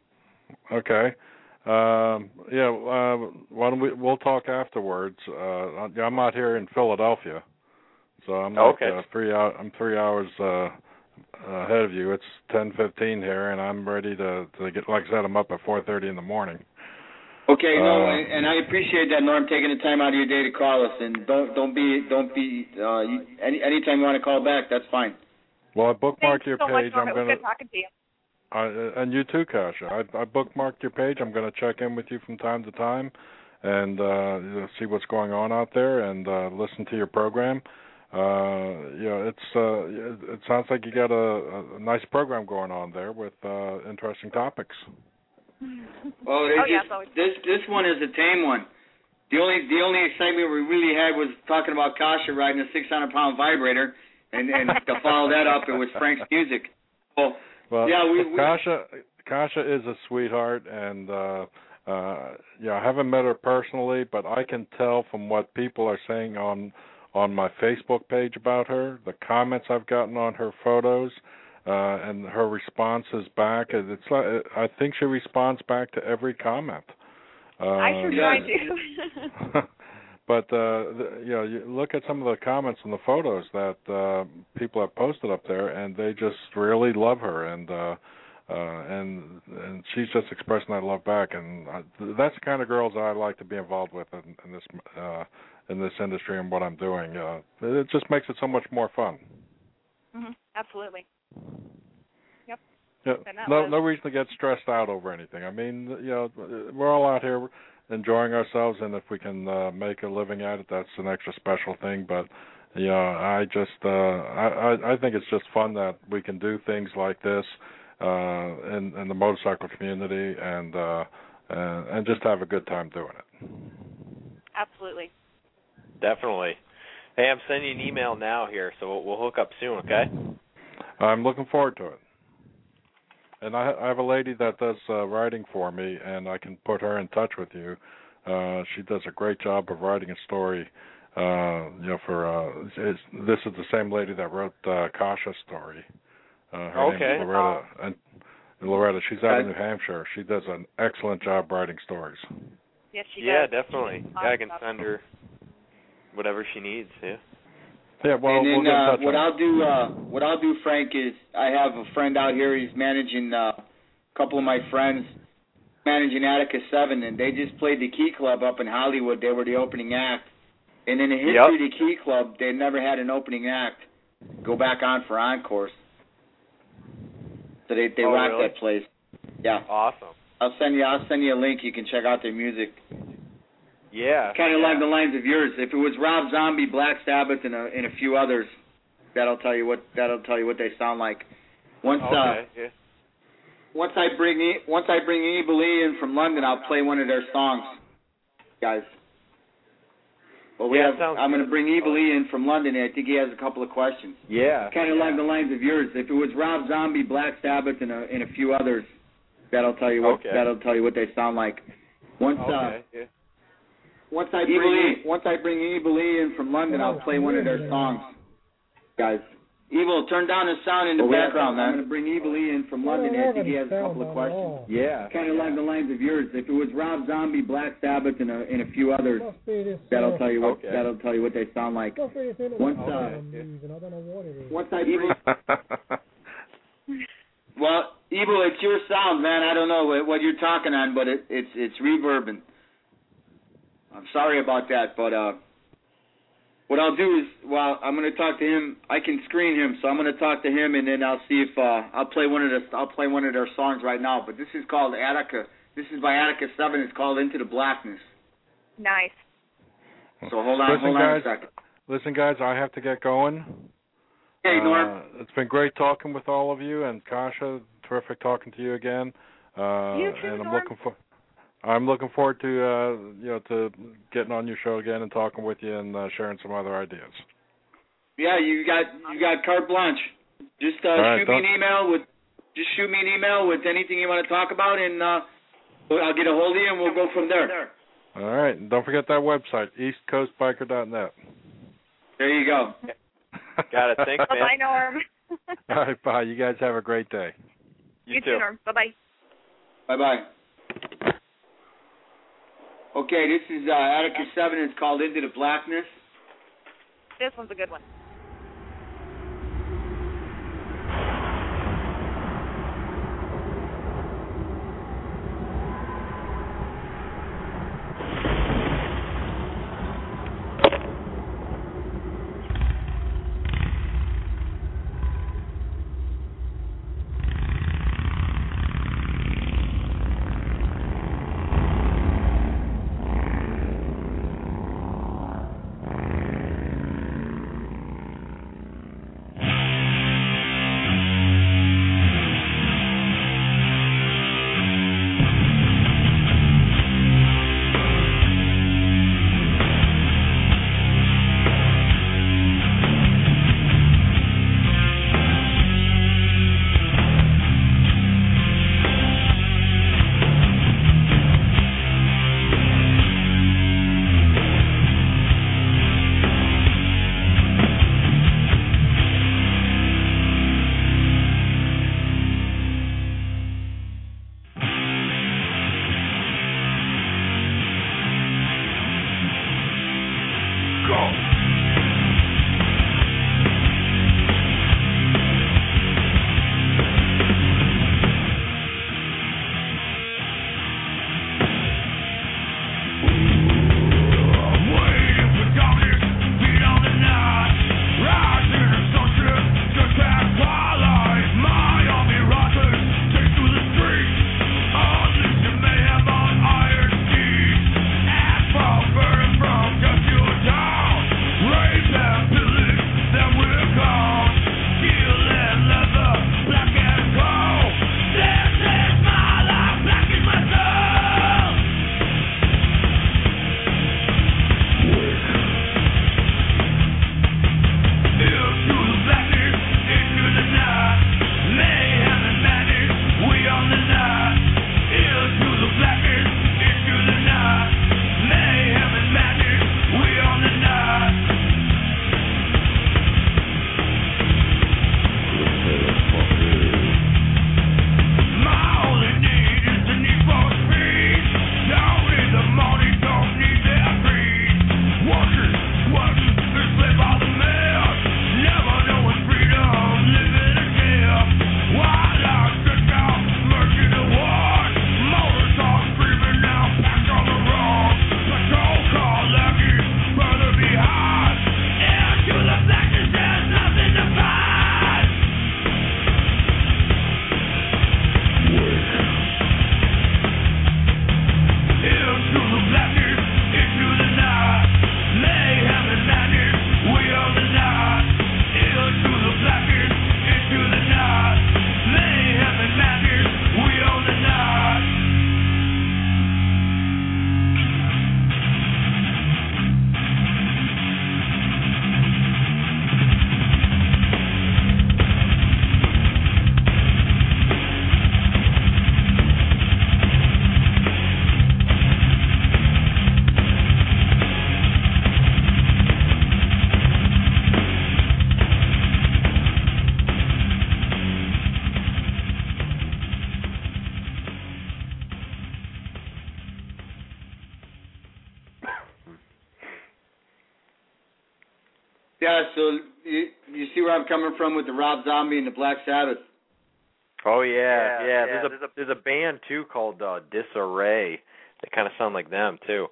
Okay. Um, yeah. Uh, why don't we? We'll talk afterwards. Uh, I'm out here in Philadelphia, so I'm like okay. uh, three hours. I'm three hours uh, ahead of you. It's ten fifteen here, and I'm ready to to get. Like I said, I'm up at four thirty in the morning. Okay, no, Uh, and, and I appreciate that, Norm, taking the time out of your day to call us, and don't don't be don't be uh, you, any anytime you want to call back, that's fine. Well, I bookmarked Thanks your so page. much, Norm. I'm It was gonna. good talking to you. Uh, and you too, Kasha. I, I bookmarked your page. I'm going to check in with you from time to time and uh, see what's going on out there and uh, listen to your program. Uh, you know, it's uh, it sounds like you got a, a nice program going on there with uh, interesting topics. Well, Oh, just, yeah, it's always this this one is a tame one. The only the only excitement we really had was talking about Kasha riding a six hundred pound vibrator, and and to follow that up, it was Frank's music. Well, Well, yeah, we, we Kasha Kasha is a sweetheart, and uh, uh, yeah, I haven't met her personally, but I can tell from what people are saying on on my Facebook page about her, the comments I've gotten on her photos, uh, and her responses back. It's like, I think she responds back to every comment. Uh, I sure try to. But uh, the, you know, you look at some of the comments and the photos that uh, people have posted up there, and they just really love her, and uh, uh, and and she's just expressing that love back, and I, that's the kind of girls I like to be involved with in, in this uh, in this industry and what I'm doing. Uh, it just makes it so much more fun. Mm-hmm. Absolutely. Yep. Yeah, And that no, was- no reason to get stressed out over anything. I mean, you know, we're all out here enjoying ourselves, and if we can uh, make a living at it, that's an extra special thing. But you know, I just uh, I, I I think it's just fun that we can do things like this uh, in in the motorcycle community, and uh, and, and just have a good time doing it. Absolutely. Definitely. Hey, I'm sending you an email now here, so we'll, we'll hook up soon, okay? I'm looking forward to it. And I, I have a lady that does uh, writing for me, and I can put her in touch with you. Uh, she does a great job of writing a story. Uh, you know, for uh, it's, this is the same lady that wrote uh, Kasha's story. Uh, her Okay. name is Loretta, and Loretta. She's out of New Hampshire. She does an excellent job writing stories. Yes, she Yeah, does. definitely. She's Yeah, I can awesome. send her whatever she needs, yeah. Yeah, well, and then we'll get in uh, touch what on I'll do, uh, what I'll do, Frank, is I have a friend out here. He's managing uh, a couple of my friends, managing Attica Seven, and they just played the Key Club up in Hollywood. They were the opening act, and in the history Yep. of the Key Club, they never had an opening act go back on for encores. So they they Oh, rock really? that place. Yeah, Awesome. I'll send you I'll send you a link. You can check out their music. Yeah. Kind of yeah. along the lines of yours. If it was Rob Zombie, Black Sabbath, and a, and a few others, that'll tell you what that'll tell you what they sound like. Once Okay, uh, yeah. once I bring e- once I bring Evil E in from London, I'll play one of their songs, guys. Well, we Yeah, have. sounds I'm going to good. bring Evil E in from London, and I think he has a couple of questions. Yeah. Kind of yeah. along the lines of yours. If it was Rob Zombie, Black Sabbath, and a, and a few others, that'll tell you what Okay. that'll tell you what they sound like. Once uh, Okay, yeah. once I bring e, once I bring Evil E in from London, I'll play one of their songs, guys. Evil, turn down the sound in the Well, we have- background, man. I'm going to bring Evil E in from London, and I think he has a couple of questions. Yeah. Kind of along the lines of yours. If it was Rob Zombie, Black Sabbath, and a, and a few others, that'll tell you what Okay. that'll tell you what they sound like. Once uh, Okay. once I bring well, Evil, it's your sound, man. I don't know what, what you're talking on, but it, it's it's reverbing. I'm sorry about that, but uh, what I'll do is, well, I'm going to talk to him. I can screen him, so I'm going to talk to him, and then I'll see if uh, I'll play one of the I'll play one of their songs right now. But this is called Attica. This is by Attica Seven. It's called Into the Blackness. Nice. So hold on, Listen, hold on guys, a second. Listen, guys, I have to get going. Hey, Uh, Norm. it's been great talking with all of you, and Kasha, terrific talking to you again. Uh, You too, and I'm Norm. looking for, I'm looking forward to uh, you know to getting on your show again and talking with you and uh, sharing some other ideas. Yeah, you got you got carte blanche. Just uh, right, shoot me don't- an email with just shoot me an email with anything you want to talk about, and uh, I'll get a hold of you, and we'll go from there. All right, and don't forget that website, east coast biker dot net. There you go. Got it. Thanks, man. Bye, Norm. All right, bye. You guys have a great day. You, you too. too, Norm. Bye-bye. Bye-bye. Okay, this is uh, Attica seven. It's called Into the Blackness. This one's a good one. Yeah, so you, you see where I'm coming from with the Rob Zombie and the Black Sabbath. Oh yeah, Yeah, yeah. yeah, There's a there's a- there's a band too called uh, Disarray. They kind of sound like them too.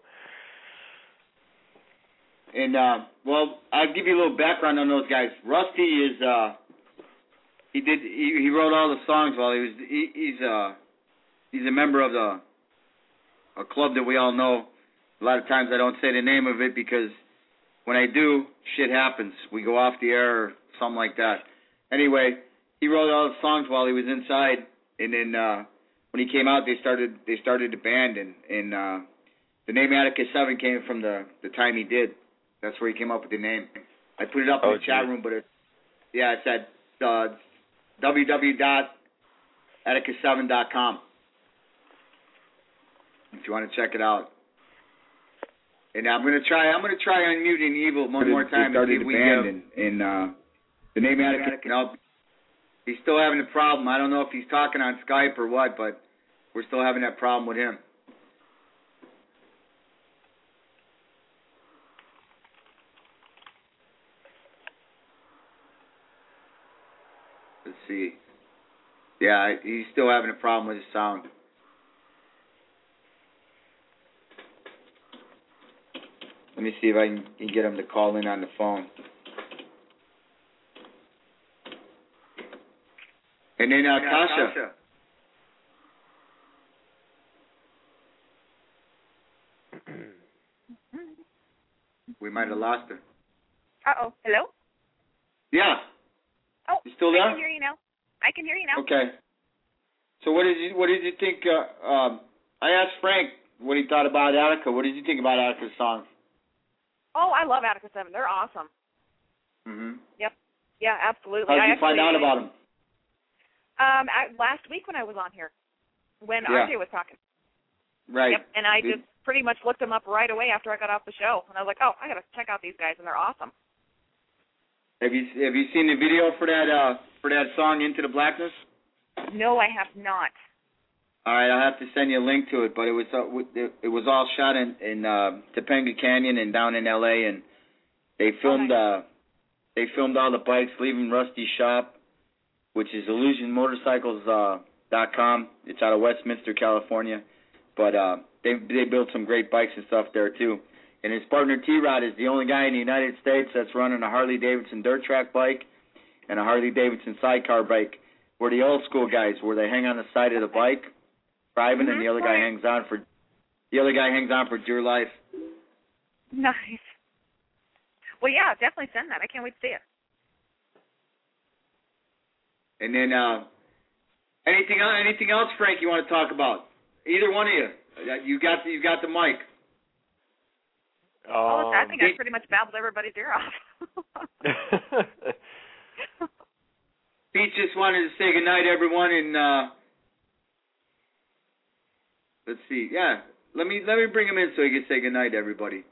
And uh, well, I'll give you a little background on those guys. Rusty is uh, he did he, he wrote all the songs while he was he, he's uh he's a member of the a club that we all know. A lot of times I don't say the name of it because when I do, shit happens. We go off the air or something like that. Anyway, he wrote all the songs while he was inside, and then uh, when he came out, they started they started the band, and and uh, the name Attica seven came from the the time he did. That's where he came up with the name. I put it up Oh, in the chat geez. room, but it, yeah, it's at uh, w w w dot attica seven dot com if you want to check it out. And I'm gonna try. I'm gonna try unmuting Evil one more time and see if we band get. and, and uh, The name Attica. No, he's still having a problem. I don't know if he's talking on Skype or what, but we're still having that problem with him. Let's see. Yeah, he's still having a problem with his sound. Let me see if I can, can get him to call in on the phone. And then uh, yeah, Kasha. Kasha. We might have lost her. Uh-oh. Hello? Yeah. Oh, you still there? I can hear you now. I can hear you now. Okay. So what did you what did you think? Uh, um, I asked Frank what he thought about Attica. What did you think about Attica's songs? Oh, I love Attica seven. They're awesome. Mhm. Yep. Yeah, absolutely. How did you I find out about them? Um, I, last week when I was on here, when yeah. R J was talking. Right. Yep. And I Did, just pretty much looked them up right away after I got off the show, and I was like, oh, I got to check out these guys, and they're awesome. Have you have you seen the video for that uh, for that song Into the Blackness? No, I have not. All right, I'll have to send you a link to it. But it was uh, it, it was all shot in in uh, Topanga Canyon and down in L A, and they filmed oh, nice. uh, they filmed all the bikes leaving Rusty's shop, which is illusion motorcycles dot com. It's out of Westminster, California. But uh, they they built some great bikes and stuff there too. And his partner T-Rod is the only guy in the United States that's running a Harley-Davidson dirt track bike and a Harley-Davidson sidecar bike. We're the old school guys where they hang on the side of the bike, driving, mm-hmm. and the other guy hangs on for the other guy hangs on for dear life. Nice. Well, yeah, definitely send that. I can't wait to see it. And then uh, anything anything else, Frank, you want to talk about? Either one of you. You got the, you got the mic. Oh, I think I Pete, pretty much babbled everybody's ear off. Pete just wanted to say goodnight, everyone, and uh, let's see. Yeah, let me let me bring him in so he can say goodnight to everybody.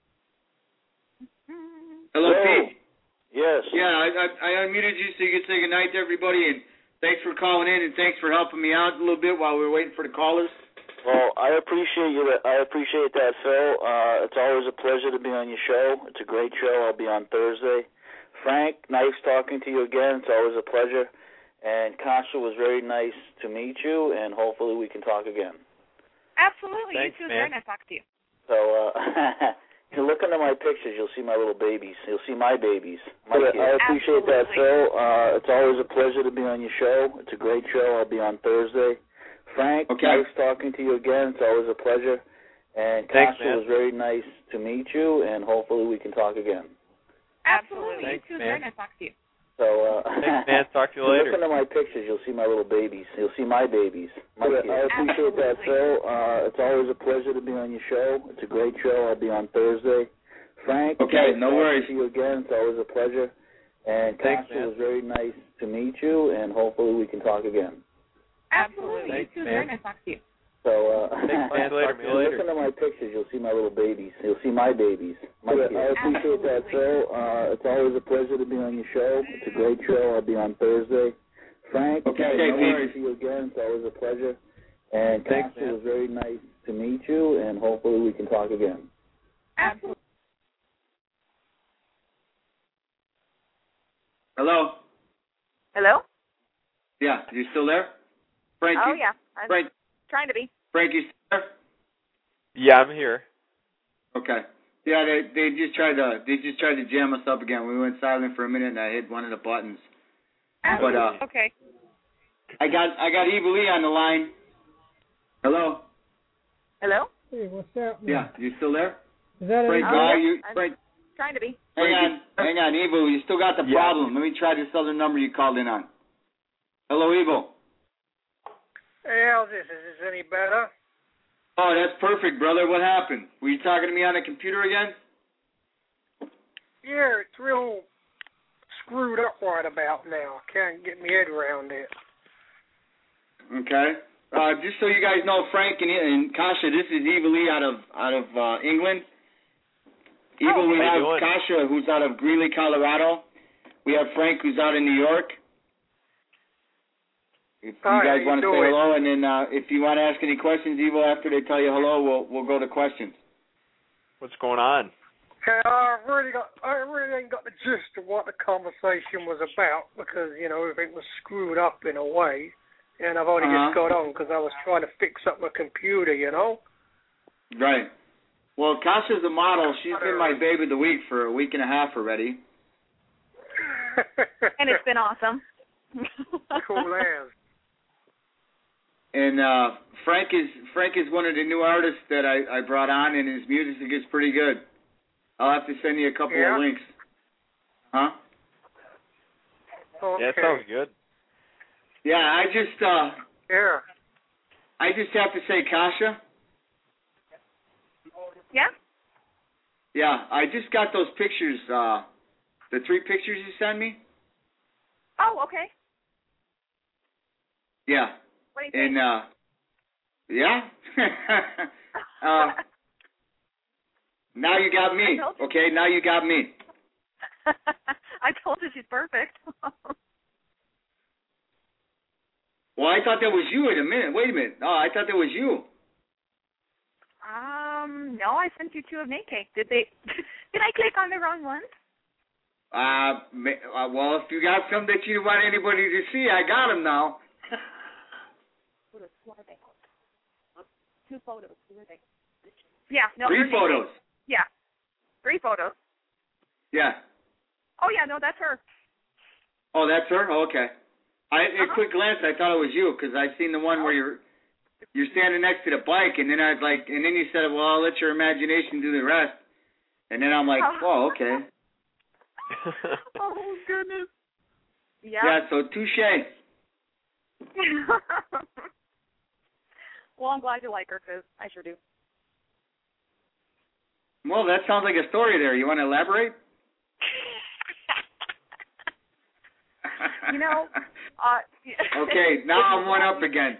Hello, Hello. Pete. Yes. Yeah, I, I I unmuted you so you could say goodnight to everybody, and thanks for calling in, and thanks for helping me out a little bit while we were waiting for the callers. Well, I appreciate you. I appreciate that, Phil. Uh, it's always a pleasure to be on your show. It's a great show. I'll be on Thursday. Frank, nice talking to you again. It's always a pleasure. And Kasha, was very nice to meet you, and hopefully we can talk again. Absolutely. Thanks, you too. man. Very nice talking to you. So, uh, if you look into my pictures, you'll see my little babies. You'll see my babies. My kids. I appreciate Absolutely. that, Phil. Uh, it's always a pleasure to be on your show. It's a great show. I'll be on Thursday. Frank, okay. nice talking to you again. It's always a pleasure. And Thanks, Kasha, was very nice to meet you, and hopefully we can talk again. Absolutely. Thanks, you too. man. Very nice talking to you. So, uh, Thanks, man. Talk to you if later. Look into my pictures. You'll see my little babies. You'll see my babies. My kids. I appreciate that, Phil. Uh, it's always a pleasure to be on your show. It's a great show. I'll be on Thursday. Frank, okay, nice no worries. To you again. It's always a pleasure. And Thanks, Kasha, man. was very nice to meet you, and hopefully we can talk again. Absolutely. Thanks, you too. man. Very nice talking to you. So, uh, Thanks, man. Later, if man. you Later. look into my pictures, you'll see my little babies. You'll see my babies. My kids. I appreciate that, Phil. Uh, it's always a pleasure to be on your show. It's a great show. I'll be on Thursday. Frank, Okay, no Pete. worries to you again. It's always a pleasure. And Thanks, Kasha, man. was very nice to meet you, and hopefully we can talk again. Absolutely. Hello. Hello? Yeah, you still there? Frank. Oh, you, yeah. I'm Frank. trying to be. Frank, you still there? Yeah, I'm here. Okay. Yeah, they they just tried to they just tried to jam us up again. We went silent for a minute, and I hit one of the buttons. But uh, Okay. I got I got Eva Lee on the line. Hello. Hello? Hey, what's up, man? Yeah, you still there? Is that Frank, it? Oh, are yeah. you I'm Frank? trying to be. Hang on, hang on, Evo. You still got the Yeah. problem. Let me try this other number you called in on. Hello, Evo. Hey, how's this? Is this any better? Oh, that's perfect, brother. What happened? Were you talking to me on the computer again? Yeah, it's real screwed up right about now. Can't get my head around it. Okay. Uh, just so you guys know, Frank and, and Kasha, this is Eva Lee out of out of uh, England. Eva, Oh, we how you have doing? Kasha, who's out of Greeley, Colorado. we have Frank who's out in New York. If you Hi, guys how want you to say doing? hello, and then uh, if you want to ask any questions, Evo, after they tell you hello, we'll we'll go to questions. What's going on? Okay, I really got, I really ain't got the gist of what the conversation was about because you know everything was screwed up in a way, and I've only Uh-huh. just got on because I was trying to fix up my computer, you know. Right. Well, Kasha's a model. She's been my babe of the week for a week and a half already. And it's been awesome. Cool as. And uh, Frank is Frank is one of the new artists that I, I brought on, and his music is pretty good. I'll have to send you a couple Yeah? of links. Huh? Okay. Yeah, that sounds good. Yeah, I just uh, Yeah. I just have to say, Kasha. Yeah? Yeah, I just got those pictures. Uh, the three pictures you sent me. Oh, okay. Yeah. What do you think? And uh, yeah. uh, now you got me. I told you. Okay, now you got me. I told you she's perfect. Well, I thought that was you. In a minute. Wait a minute. Oh, I thought that was you. um, no, I sent you two of Nate Cake. Did they? Did I click on the wrong one? Uh, ma- uh, well, if you got some that you don't want anybody to see, I got them now. What are they? Two photos. Who are they? Yeah, no. Three they're Nate photos. Cake. Yeah, three photos. Yeah. Oh yeah, no, that's her. Oh, that's her. Oh, okay. I, at a Uh-huh. quick glance, I thought it was you because I seen the one where you're you're standing next to the bike, and then I was like, and then you said, well, I'll let your imagination do the rest, and then I'm like, oh, okay. Oh goodness. Yeah. Yeah. So touche. Well, I'm glad you like her because I sure do. Well, that sounds like a story there. You want to elaborate? You know. Uh, Okay, now I'm one up again.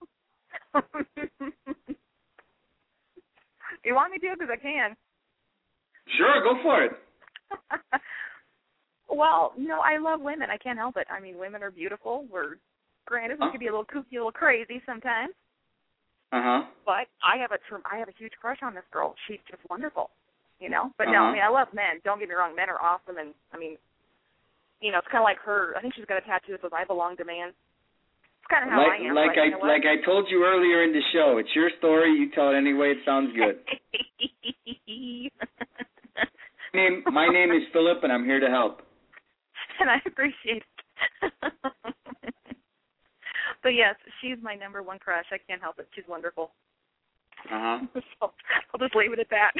You want me to? Because I can. Sure, go for it. Well, no, I love women. I can't help it. I mean, women are beautiful. We're granted we Huh? can be a little kooky, a little crazy sometimes, Uh huh. but I have a tr- I have a huge crush on this girl. She's just wonderful, you know. But no, Uh-huh. I mean, I love men. Don't get me wrong, men are awesome, and I mean, you know, it's kind of like her. I think she's got a tattoo that says "I belong to man." It's kind of how Like I am. like but I you know what? like I told you earlier in the show, it's your story. You tell it any way it sounds good. My name, my name is Philip, and I'm here to help. And I appreciate it. But yes, she's my number one crush. I can't help it. She's wonderful. Uh huh. So I'll just leave it at that.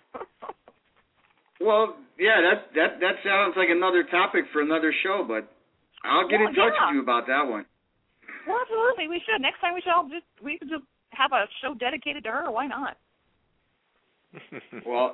Well, yeah, that that that sounds like another topic for another show, but I'll get Well, in touch yeah. with you about that one. Well, absolutely, we should. Next time we should all just we could just have a show dedicated to her. Why not? Well,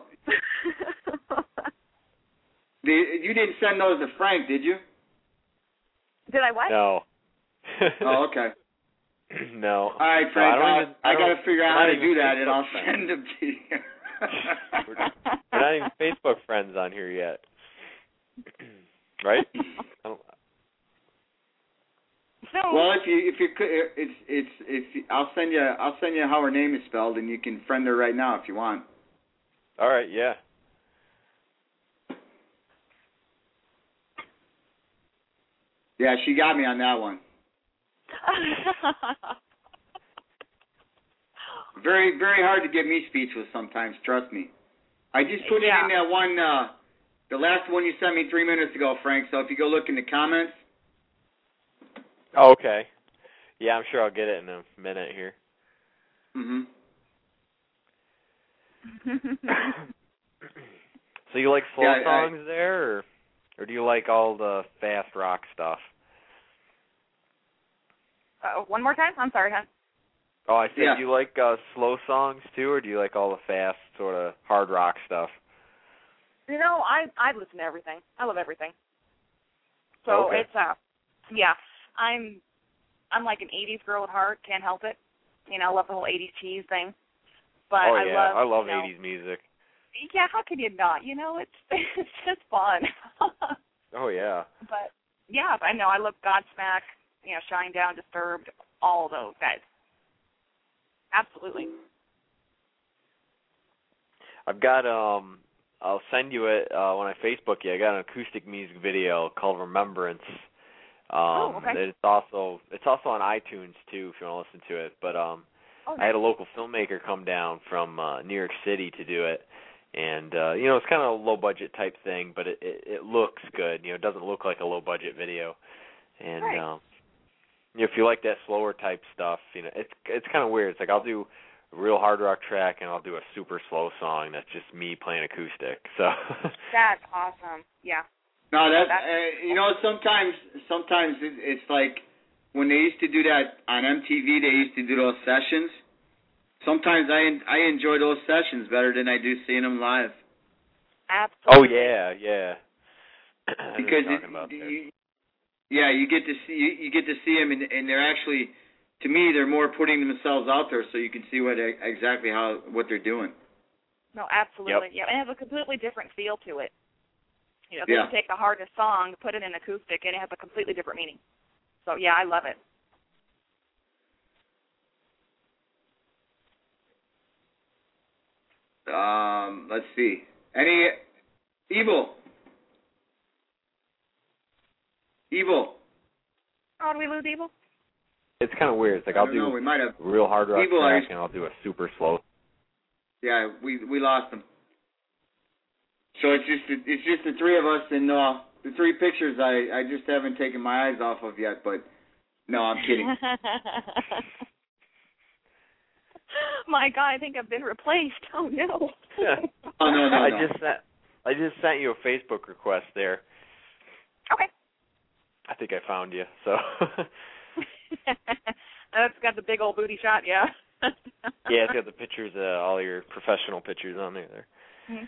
the, you didn't send those to Frank, did you? Did I what? No. Oh, okay. No. All right, No, Frank. I don't I, even- I, I got to don't- figure out we're how not to even do that, and Facebook I'll friends. send them to you. We're not even Facebook friends on here yet. Right? I don't, So, Well, if you if you could, it's it's it's I'll send you I'll send you how her name is spelled, and you can friend her right now if you want. all right, yeah. Yeah, she got me on that one. Very very hard to get me speechless sometimes. Trust me. I just put Yeah. it in that one, uh, the last one you sent me three minutes ago, Frank. So if you go look in the comments. Oh, okay. Yeah, I'm sure I'll get it in a minute here. Mhm. So you like slow Yeah, I- songs there, or or do you like all the fast rock stuff? uh, one more time. I'm sorry, hon. Oh, I said, Yeah. do you like uh, slow songs too, or do you like all the fast sort of hard rock stuff? You know, I I listen to everything. I love everything. So Okay. it's uh, yeah. I'm I'm like an eighties girl at heart. Can't help it. You know, I love the whole eighties cheese thing. But oh I yeah, love, I love you know, eighties music. Yeah, how could you not? You know, it's it's just fun. Oh yeah. But yeah, I know I love Godsmack, you know, Shinedown, Disturbed, all of those guys. Absolutely. I've got um I'll send you it uh when I Facebook you. I got an acoustic music video called Remembrance. Um oh, okay. It's also it's also on iTunes too if you want to listen to it. But um oh, nice. I had a local filmmaker come down from uh New York City to do it. And uh you know, it's kind of a low budget type thing, but it, it it looks good. You know, it doesn't look like a low budget video. And right. um you know, if you like that slower type stuff, you know, it's it's kind of weird. It's like I'll do a real hard rock track and I'll do a super slow song that's just me playing acoustic. So that's awesome. Yeah. No, that's, that's uh, you know, sometimes sometimes it, it's like when they used to do that on M T V, they used to do those sessions. Sometimes I I enjoy those sessions better than I do seeing them live. Absolutely. Oh yeah, yeah. Because it, you, yeah, you get to see you, you get to see them, and, and they're actually, to me, they're more putting themselves out there, so you can see what exactly how what they're doing. No, absolutely. Yep. Yeah, it has a completely different feel to it. You know, they yeah. can take the hardest song, put it in acoustic, and it has a completely different meaning. So yeah, I love it. Um, let's see. Any Evil? Evil. Oh, do we lose Evil? It's kind of weird. It's like I'll do know, we might have. real hard rock Evil, track I... and I'll do a super slow. Yeah, we we lost them. So it's just it's just the three of us, and uh, the three pictures I I just haven't taken my eyes off of yet. But no, I'm kidding. My God, I think I've been replaced. Oh no. oh no no I no. just sent I just sent you a Facebook request there. Okay. I think I found you. So. That's got the big old booty shot, yeah. Yeah, it's got the pictures, uh, all your professional pictures on there. there. Mm-hmm.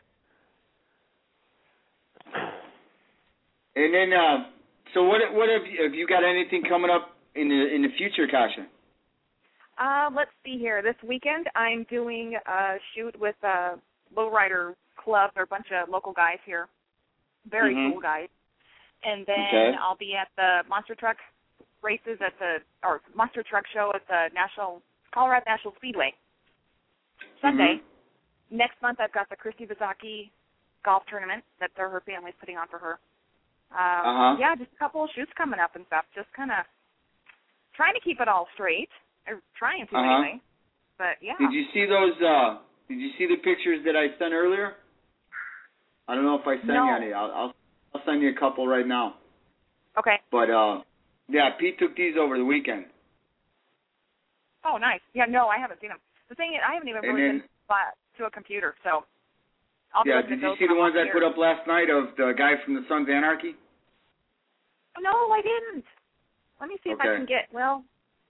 And then, uh, so what what have you, have you got anything coming up in the in the future, Kasha? Uh, let's see here. This weekend I'm doing a shoot with a lowrider club. They're a bunch of local guys here. Very mm-hmm. cool guys. And then okay. I'll be at the monster truck races at the, or monster truck show at the National, Colorado National Speedway Sunday. Mm-hmm. Next month I've got the Christy Vizaki golf tournament that her, her family's putting on for her. Um, uh-huh. Yeah, just a couple of shoots coming up and stuff. Just kind of trying to keep it all straight. Or trying to uh-huh. anyway. But yeah. Did you see those? Uh, did you see the pictures that I sent earlier? I don't know if I sent no. you any. I'll, I'll I'll send you a couple right now. Okay. But uh, yeah, Pete took these over the weekend. Oh, nice. Yeah, no, I haven't seen them. The thing is, I haven't even really then, been to a computer, so I'll be yeah. looking Did at you those see the when I'm ones I here. put up last night of the guy from the Sons of Anarchy? No, I didn't. Let me see if okay. I can get. Well,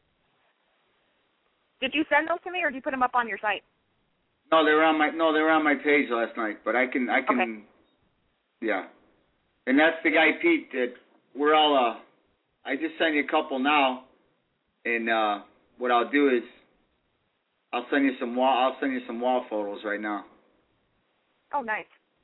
did you send those to me, or did you put them up on your site? No, they were on my no, they were on my page last night. But I can I can, okay. yeah. And that's the guy Pete that we're all. Uh, I just sent you a couple now, and uh, what I'll do is I'll send you some wall. I'll send you some wall photos right now. Oh, nice.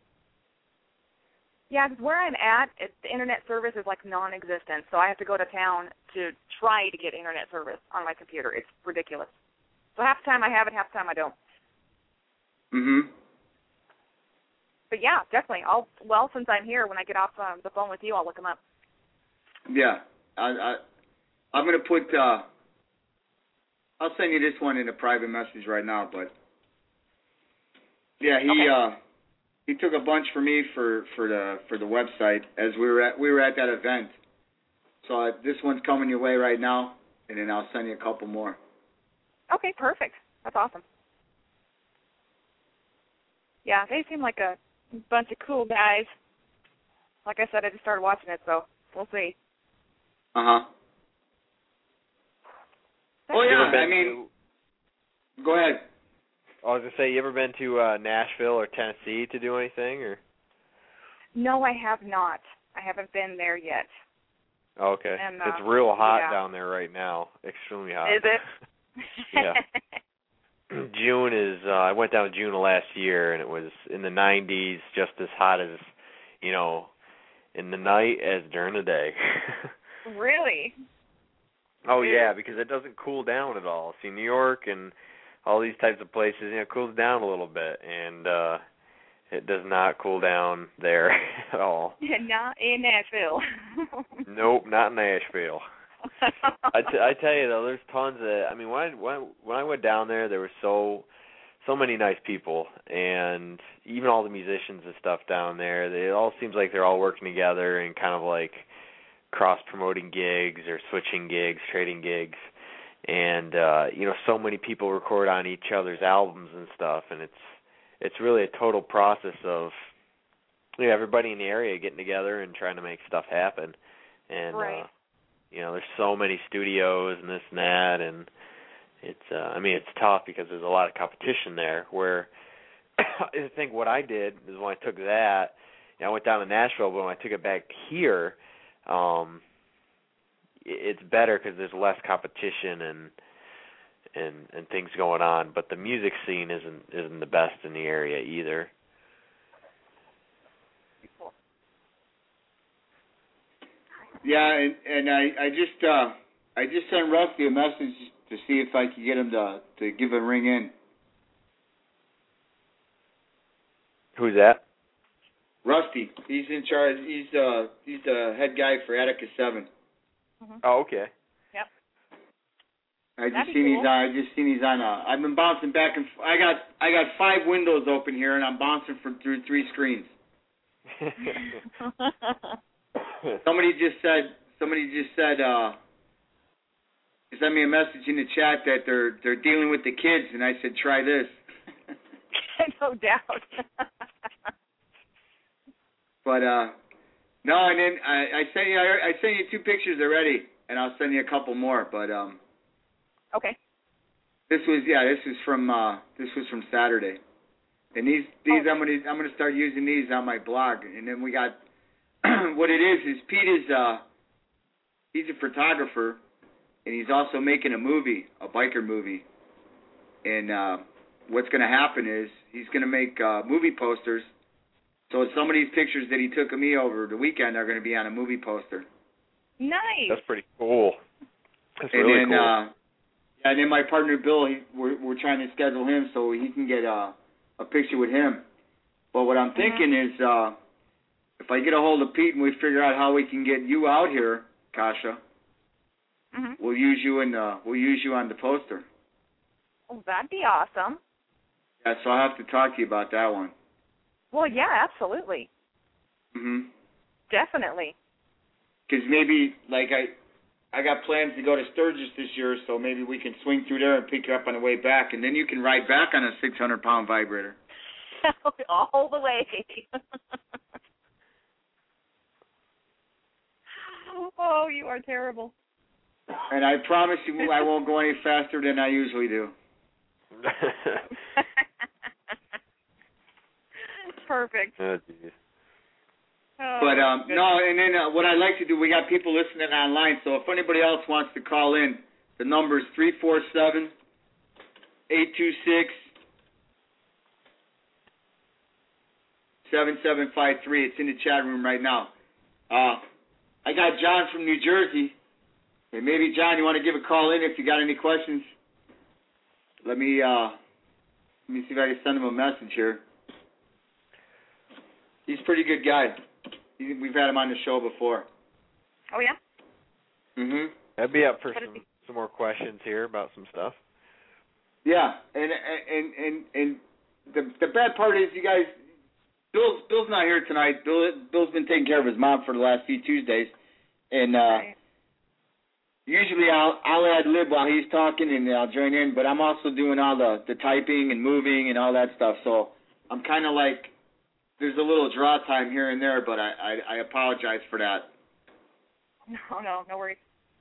Yeah, because where I'm at, it, the internet service is like non-existent, so I have to go to town to try to get internet service on my computer. It's ridiculous. So half the time I have it, half the time I don't. Mhm. But yeah, definitely. I'll well, since I'm here, when I get off um, the phone with you, I'll look them up. Yeah, I, I I'm gonna put. Uh, I'll send you this one in a private message right now. But yeah, he okay. uh, he took a bunch for me for, for the for the website as we were at we were at that event. So uh, this one's coming your way right now, and then I'll send you a couple more. Okay, perfect. That's awesome. Yeah, they seem like a bunch of cool guys. Like I said, I just started watching it, so we'll see. Uh-huh. Oh, yeah, I mean, to, go ahead. I was going to say, you ever been to uh, Nashville or Tennessee to do anything? Or? No, I have not. I haven't been there yet. Oh, okay. And, uh, it's real hot yeah. down there right now. Extremely hot. Is it? Yeah. June is, uh, I went down June of last year, and it was in the nineties, just as hot as, you know, in the night as during the day. Really? Oh yeah, because it doesn't cool down at all. See, New York and all these types of places, you know, it cools down a little bit, and uh it does not cool down there at all. Not in Nashville. Nope, not in Nashville. I, t- I tell you though, there's tons of. I mean, when I when when I went down there, there were so so many nice people, and even all the musicians and stuff down there. They, it all seems like they're all working together and kind of like cross promoting gigs or switching gigs, trading gigs, and uh, you know, so many people record on each other's albums and stuff, and it's it's really a total process of, you know, everybody in the area getting together and trying to make stuff happen, and right. uh, you know, there's so many studios and this and that, and it's uh, I mean, it's tough because there's a lot of competition there. Where I think what I did is when I took that, you know, I went down to Nashville, but when I took it back here. Um, it's better because there's less competition and and and things going on. But the music scene isn't isn't the best in the area either. Yeah, and, and I I just uh, I just sent Rusty a message to see if I could get him to to give a ring in. Who's that? Rusty, he's in charge. He's uh he's the head guy for Attica Seven. Mm-hmm. Oh, okay. Yep. I just That'd be seen cool. he's on. I just seen he's on. Uh, I've been bouncing back and f- I got I got five windows open here, and I'm bouncing from through three screens. Somebody just said. Somebody just said. Uh, sent me a message in the chat that they're they're dealing with the kids, and I said try this. No doubt. But uh, no, and then I, I sent you I, I sent you two pictures already, and I'll send you a couple more. But um, okay. This was yeah, this was from uh, this was from Saturday, and these these Oh. I'm gonna I'm gonna start using these on my blog, and then we got what it is is Pete is uh, he's a photographer, and he's also making a movie, a biker movie, and uh, what's gonna happen is he's gonna make uh, movie posters. So some of these pictures that he took of me over the weekend are going to be on a movie poster. Nice. That's pretty cool. That's and really then, cool. Uh, yeah, and then my partner Bill, he, we're we're trying to schedule him so he can get uh, a picture with him. But what I'm Mm-hmm. thinking is, uh, if I get a hold of Pete and we figure out how we can get you out here, Kasha, Mm-hmm. we'll use you in the, we'll use you on the poster. Oh, that'd be awesome. Yeah, so I'll have to talk to you about that one. Well, yeah, absolutely. Mhm. Definitely. Because maybe, like, I I got plans to go to Sturgis this year, so maybe we can swing through there and pick you up on the way back, and then you can ride back on a six hundred pound vibrator. All the way. Oh, you are terrible. And I promise you I won't go any faster than I usually do. Perfect. Oh, geez. Oh, But, um, goodness. no, and then uh, what I like to do, we got people listening online, so if anybody else wants to call in, the number is three four seven, eight two six, seven seven five three. It's in the chat room right now. Uh, I got John from New Jersey. And maybe, John, you want to give a call in if you got any questions? Let me, uh, let me see if I can send him a message here. He's a pretty good guy. He, we've had him on the show before. Oh, yeah? Mhm. I'd be up for What is some, some more questions here about some stuff. Yeah, and and and and the the bad part is, you guys, Bill's Bill's not here tonight. Bill Bill's been taking care of his mom for the last few Tuesdays, and uh, Right. usually I'll I'll ad lib while he's talking and I'll join in, but I'm also doing all the the typing and moving and all that stuff. So I'm kind of like, there's a little draw time here and there, but I, I I apologize for that. No, no, no worries.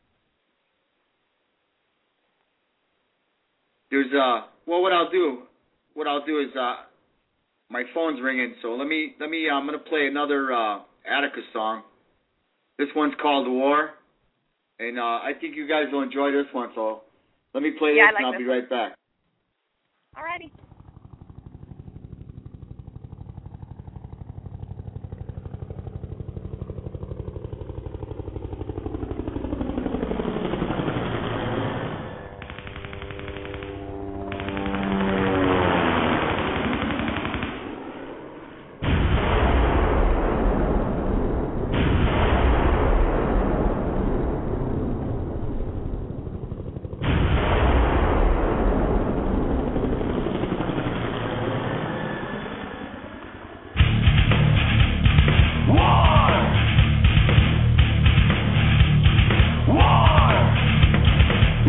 There's uh well what I'll do what I'll do is uh my phone's ringing, so let me let me uh, I'm gonna play another uh Attica song. This one's called War, and uh I think you guys will enjoy this one, so let me play Yeah, this I like and I'll this be one. right back. Alrighty.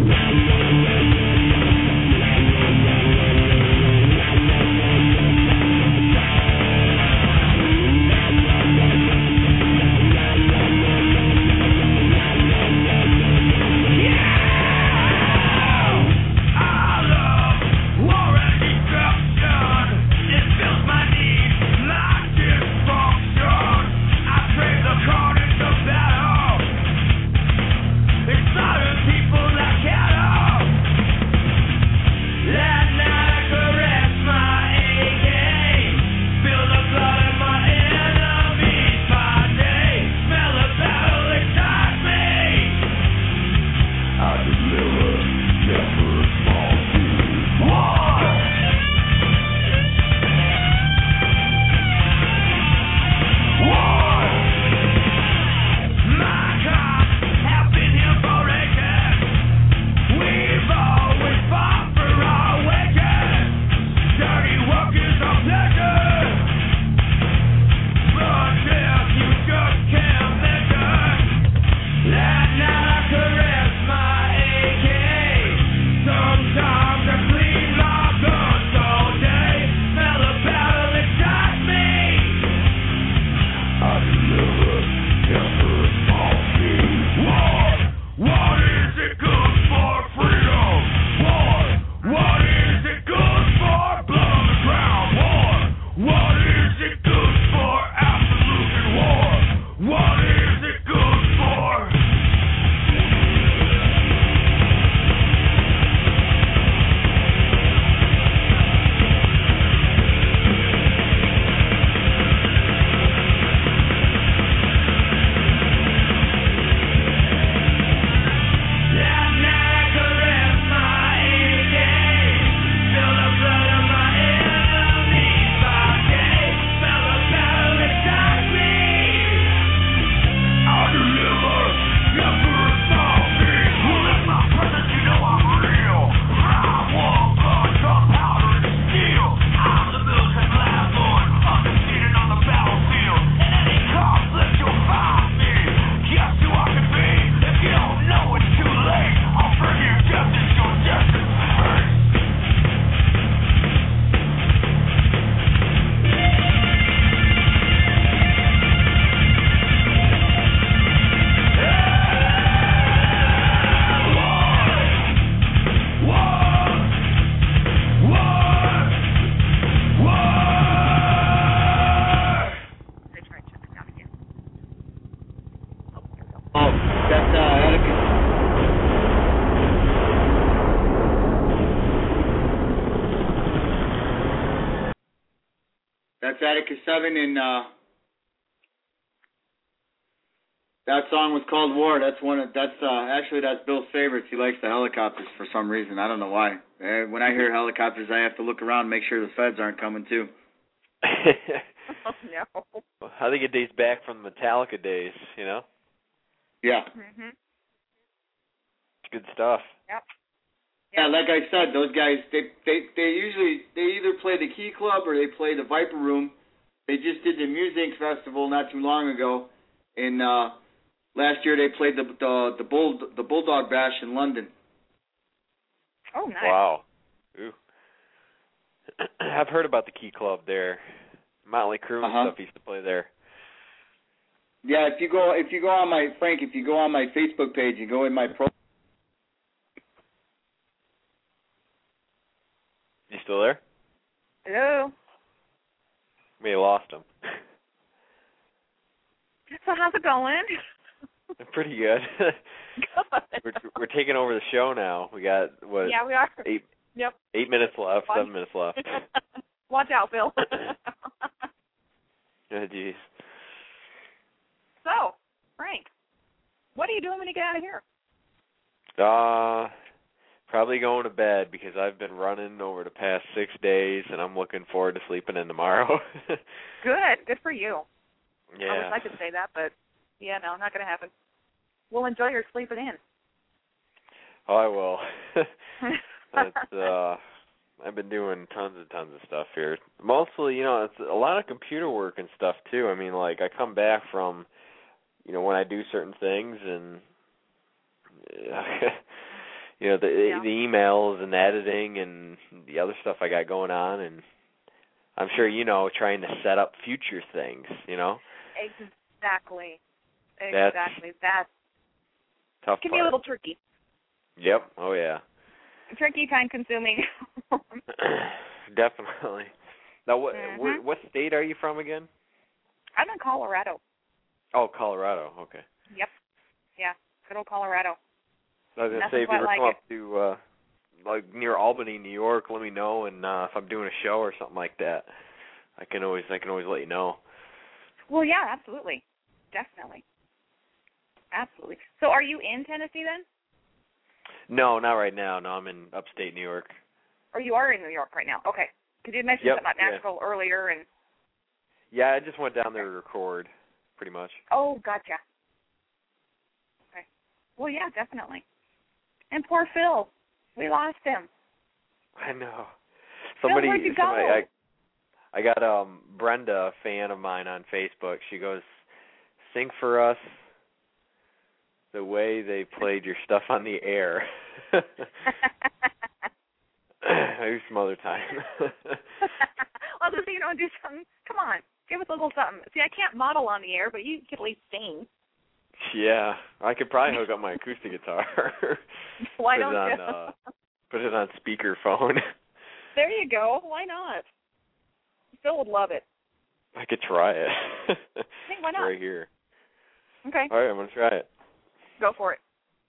That's Atticus seven, and uh, that song was called War. That's one of that's uh, actually that's Bill's favorites. He likes the helicopters for some reason. I don't know why. Uh, when I hear helicopters, I have to look around and make sure the feds aren't coming too. Oh no. I think it dates back from the Metallica days. You know. Yeah. Mhm. It's good stuff. Yep. Yeah, like I said, those guys, they, they they usually, they either play the Key Club or they play the Viper Room. They just did the Music Festival not too long ago. And uh, last year they played the the the, Bull, the Bulldog Bash in London. Oh, nice. Wow. Ooh. I've heard about the Key Club there. Motley Crue and uh-huh. stuff used to play there. Yeah, if you go if you go on my Frank, if you go on my Facebook page, you go in my pro. You still there? Hello. We lost him. So how's it going? Pretty good. Good. we're, we're taking over the show now. We got what? Yeah, we are. Eight. Yep. Eight minutes left. Watch. Seven minutes left. Watch out, Bill. Oh, geez. So, Frank, what are you doing when you get out of here? Uh, probably going to bed because I've been running over the past six days, and I'm looking forward to sleeping in tomorrow. Good. Good for you. Yeah. I wish I could say that, but, yeah, no, not going to happen. We'll enjoy your sleeping in. Oh, I will. It's, uh, I've been doing tons and tons of stuff here. Mostly, you know, it's a lot of computer work and stuff, too. I mean, like, I come back from, you know, when I do certain things, and, you know, the Yeah. the emails and the editing and the other stuff I got going on, and I'm sure you know, trying to set up future things, you know. Exactly. That's Exactly. That's tough can part. be a little tricky. Yep. Oh yeah. Tricky, time consuming. Definitely. Now, what Mhm. what state are you from again? I'm in Colorado. Oh, Colorado. Okay. Yep. Yeah. Good old Colorado. I was gonna Nothing say if you quite ever like come it. up to uh like near Albany, New York, let me know, and uh if I'm doing a show or something like that, I can always I can always let you know. Well, yeah, absolutely. Definitely. Absolutely. So are you in Tennessee then? No, not right now. No, I'm in upstate New York. Or you are in New York right now? Okay. Because you had mentioned Yep, something about yeah. Nashville earlier. and Yeah, I just went down there to record, pretty much. Oh, gotcha. Okay. Well, yeah, definitely. And poor Phil. We lost him. I know. Somebody, Phil, where'd you somebody, go? I, I got um Brenda, a fan of mine on Facebook. She goes, "Sing for us the way they played your stuff on the air." Maybe some other time. Well, just, you know, do something. Come on. Give us a little something. See, I can't model on the air, but you can at least sing. Yeah, I could probably hook up my acoustic guitar. Why put don't it on, you? uh, put it on speakerphone. There you go. Why not? Phil would love it. I could try it. Hey, why not? Right here. Okay. All right, I'm gonna try it. Go for it.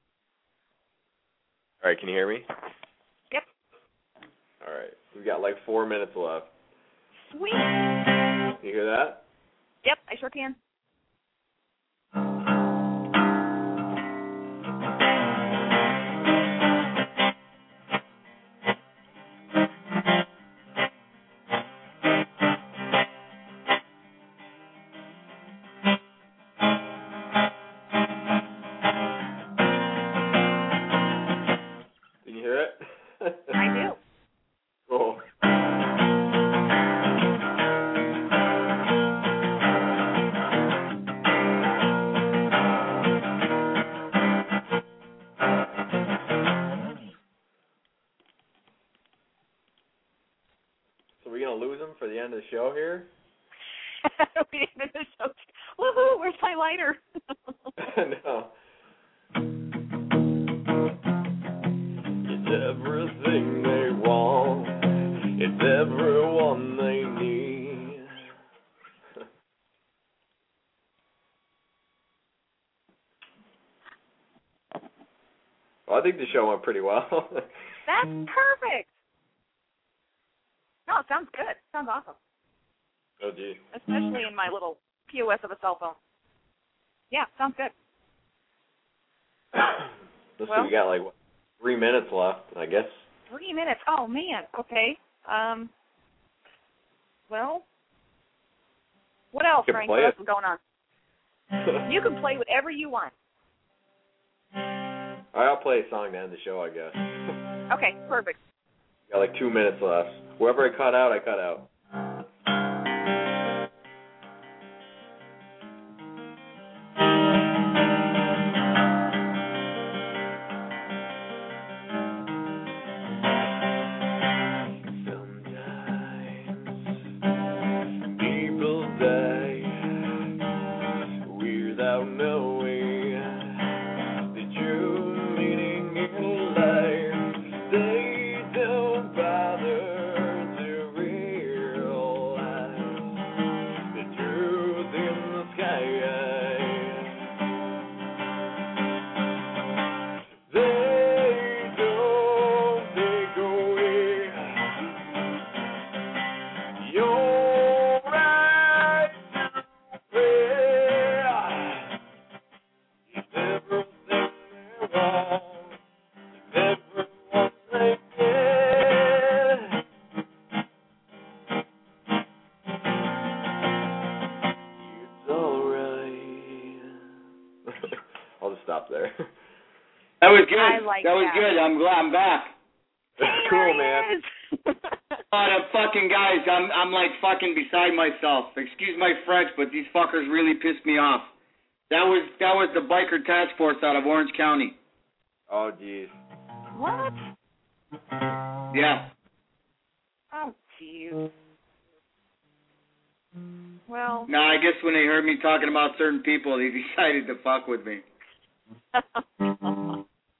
All right, can you hear me? Yep. All right, we've got like four minutes left. Sweet. You hear that? Yep, I sure can. Can you hear it? I do. Cool. So we're gonna lose him for the end of the show here? We ended the show. Woohoo! Where's my lighter? No. It's everything they want. It's everyone they need. Well, I think the show went pretty well. That's perfect. No, it sounds good. Sounds awesome. Oh, gee. Especially in my little P O S of a cell phone. Yeah, sounds good. Let's Well- see, we got like what, three minutes left, I guess. Three minutes. Oh, man. Okay. Um. Well, what else, You can Frank? play What else it. is going on? You can play whatever you want. All right, I'll play a song to end the show, I guess. Okay, perfect. Got like two minutes left. Wherever I cut out, I cut out. Sometimes people die without knowing the true meaning in life. They don't bother to realize the truth in the sky. They don't take away your right to pray. It's everything they want. Everyone they get. It's alright. I'll just stop there. That was good. I like that was that. good. I'm glad I'm back. Cool, man. Oh, the fucking guys, I'm I'm like fucking beside myself. Excuse my French, but these fuckers really pissed me off. That was that was the biker task force out of Orange County. Oh, geez. What? Yeah. Oh, jeez. Well. No, I guess when they heard me talking about certain people, they decided to fuck with me. But uh,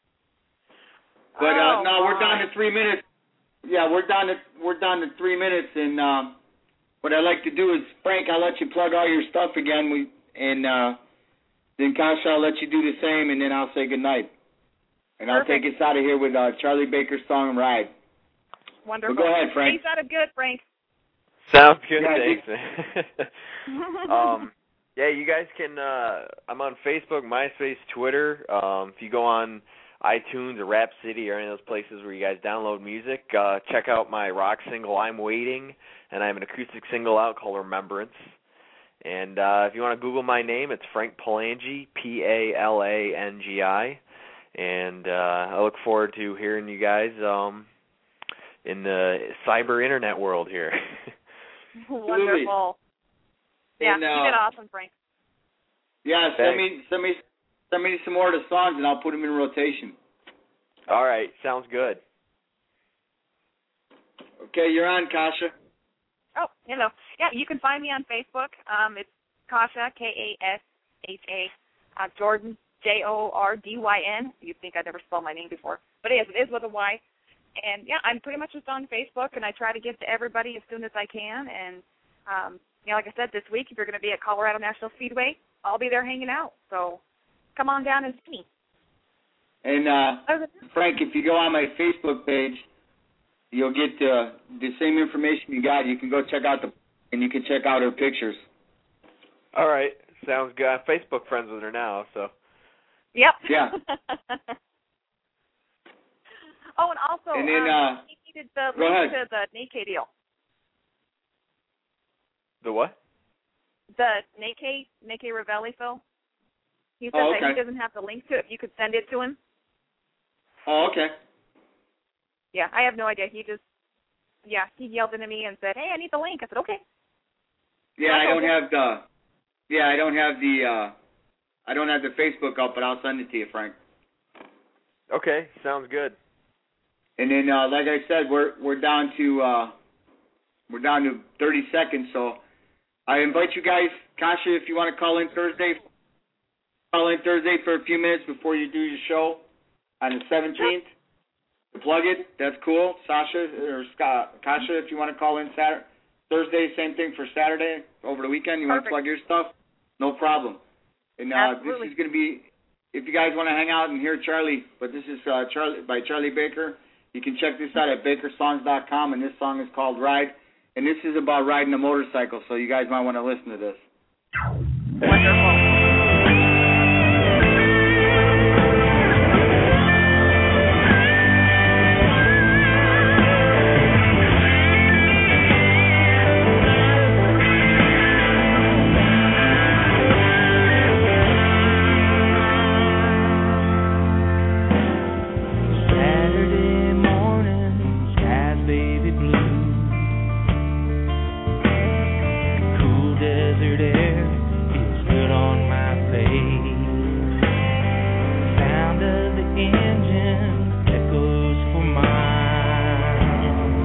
oh, no, we're my. down to three minutes. Yeah, we're down to we're down to three minutes, and um, what I'd like to do is, Frank, I'll let you plug all your stuff again. We and uh, then Kasha, I'll let you do the same, and then I'll say goodnight. And I'll Perfect. take us out of here with uh, Charlie Baker's song "Ride." Wonderful. Well, go ahead, Frank. Stay sounded good, Frank. Sounds good, Yeah, thanks, man. um, yeah, you guys can. Uh, I'm on Facebook, MySpace, Twitter. Um, if you go on iTunes or Rap City or any of those places where you guys download music, uh, check out my rock single "I'm Waiting," and I have an acoustic single out called "Remembrance." And uh, if you want to Google my name, it's Frank Palangi, P A L A N G I. And uh, I look forward to hearing you guys um, in the cyber internet world here. Wonderful. Yeah, And, uh, you did awesome, Frank. Yeah, send me send me send me some more of the songs, and I'll put them in rotation. All right, sounds good. Okay, you're on, Kasha. Oh, hello. Yeah, you can find me on Facebook. Um, it's Kasha, K A S H A, uh, Jordan, J O R D Y N. You'd think I'd never spelled my name before. But it is. It is with a Y. And, yeah, I'm pretty much just on Facebook, and I try to get to everybody as soon as I can. And, um, you know, like I said, this week, if you're going to be at Colorado National Speedway, I'll be there hanging out. So come on down and see me. And, uh, Frank, if you go on my Facebook page, you'll get uh, the same information you got. You can go check out the, and you can check out her pictures. All right, sounds good. I'm Facebook friends with her now, so. Yep. Yeah. Oh, and also, And then, um, uh, he needed the go link ahead. to the Nate deal. The what? The Nate Nate Ravelli, Phil. He said Oh, that okay. he doesn't have the link to it. If you could send it to him. Oh, okay. Yeah, I have no idea. He just, yeah, he yelled into me and said, "Hey, I need the link." I said, "Okay." Yeah, I That's don't okay. have the, yeah, I don't have the, uh, I don't have the Facebook up, but I'll send it to you, Frank. Okay, sounds good. And then, uh, like I said, we're we're down to uh, we're down to thirty seconds. So I invite you guys, Kasha, if you want to call in Thursday, call in Thursday for a few minutes before you do your show on the seventeenth to plug it. That's cool. Sasha or Scott, Kasha, if you want to call in Saturday, Thursday, same thing for Saturday over the weekend. You want to Perfect. plug your stuff? No problem. And uh, this Absolutely. is going to be, if you guys want to hang out and hear Charlie, but this is uh, Charlie by Charlie Baker. You can check this out at baker songs dot com, and this song is called Ride. And this is about riding a motorcycle, so you guys might want to listen to this. Wonderful. Saturday morning, sky's baby blue. Cool desert air feels good on my face. Sound of the engine echoes for miles.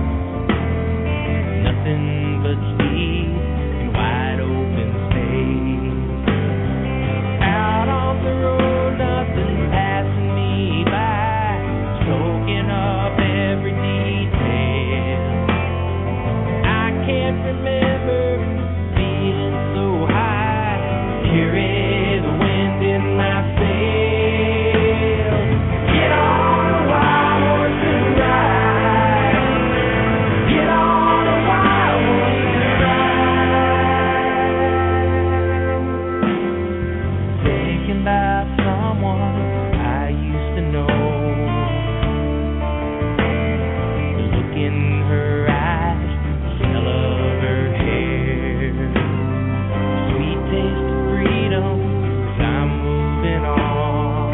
Nothing but speed and wide open space. Out on the road, nothing passing me by, soaking up every detail. I can't remember feeling so high, carry the wind in my sails. Get on a wild horse and ride. Get on a wild horse and ride. Thinking about someone I used to know. The look in her eyes, the smell of her hair, sweet taste of freedom as I'm moving on.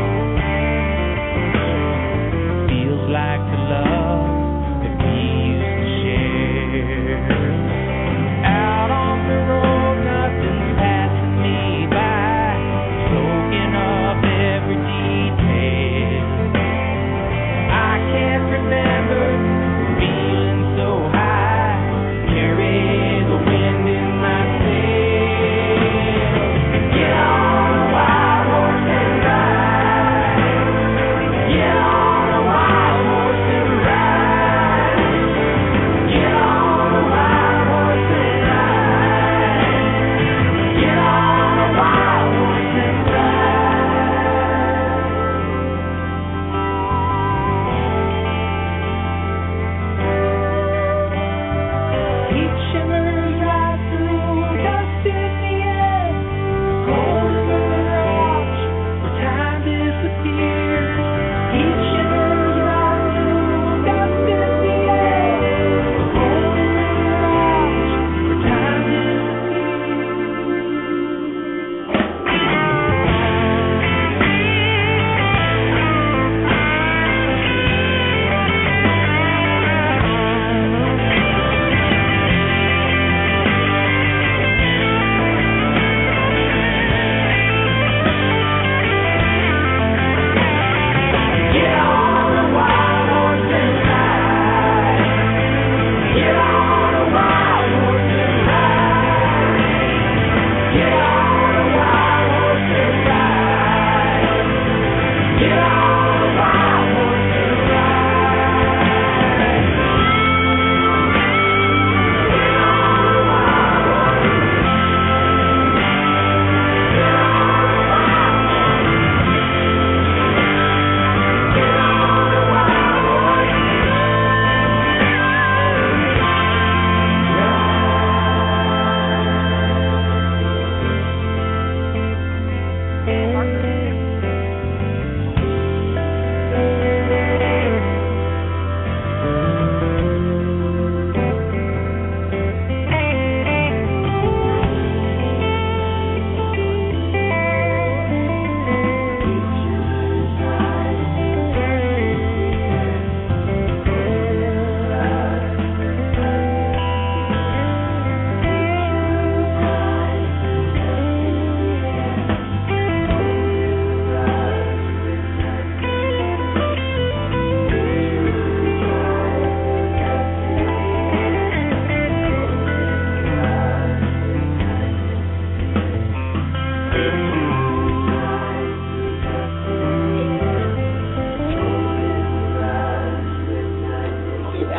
Feels like the love that we used to share. Out on the road, nothing's passing me by, soaking up every detail. I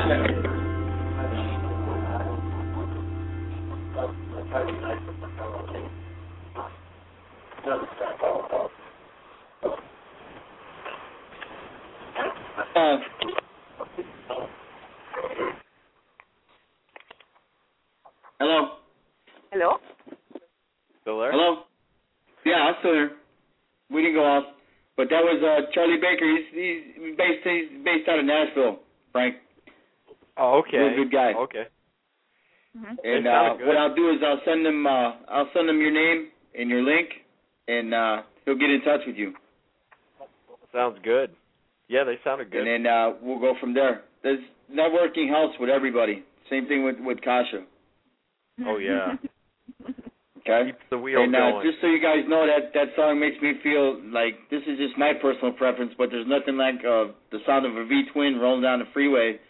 Uh, hello. Hello? Still there? Hello. Yeah, I'm still here. We didn't go off, but that was uh, Charlie Baker. He's he's based he's based out of Nashville, Frank. Oh, okay. Real good guy. Okay. Mm-hmm. And They uh, sounded good. what I'll do is I'll send him uh, I'll send him your name and your link, and uh, he'll get in touch with you. Sounds good. Yeah, they sounded good. And then uh, we'll go from there. There's networking helps with everybody. Same thing with with Kasha. Oh, yeah. Okay. Keeps the wheel and uh, going. just so you guys know, that that song makes me feel like this is just my personal preference, but there's nothing like uh, the sound of a V twin rolling down the freeway.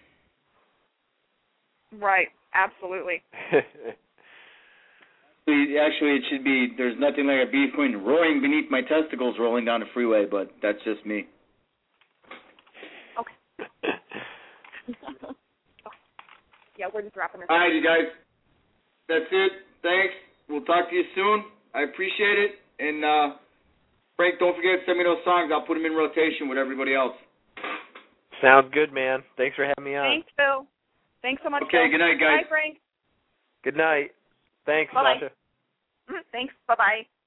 Right. Absolutely. Actually, it should be there's nothing like a V twin roaring beneath my testicles rolling down the freeway, but that's just me. Okay. Yeah, we're just wrapping this All up. right, you guys. That's it. Thanks. We'll talk to you soon. I appreciate it. And uh, Frank, don't forget to send me those songs. I'll put them in rotation with everybody else. Sounds good, man. Thanks for having me on. Thanks, Phil. Thanks so much, Okay, Phil. good night, guys. Bye, Frank. Good night. Thanks, Bye-bye. Sasha. Mhm, Thanks. Bye-bye.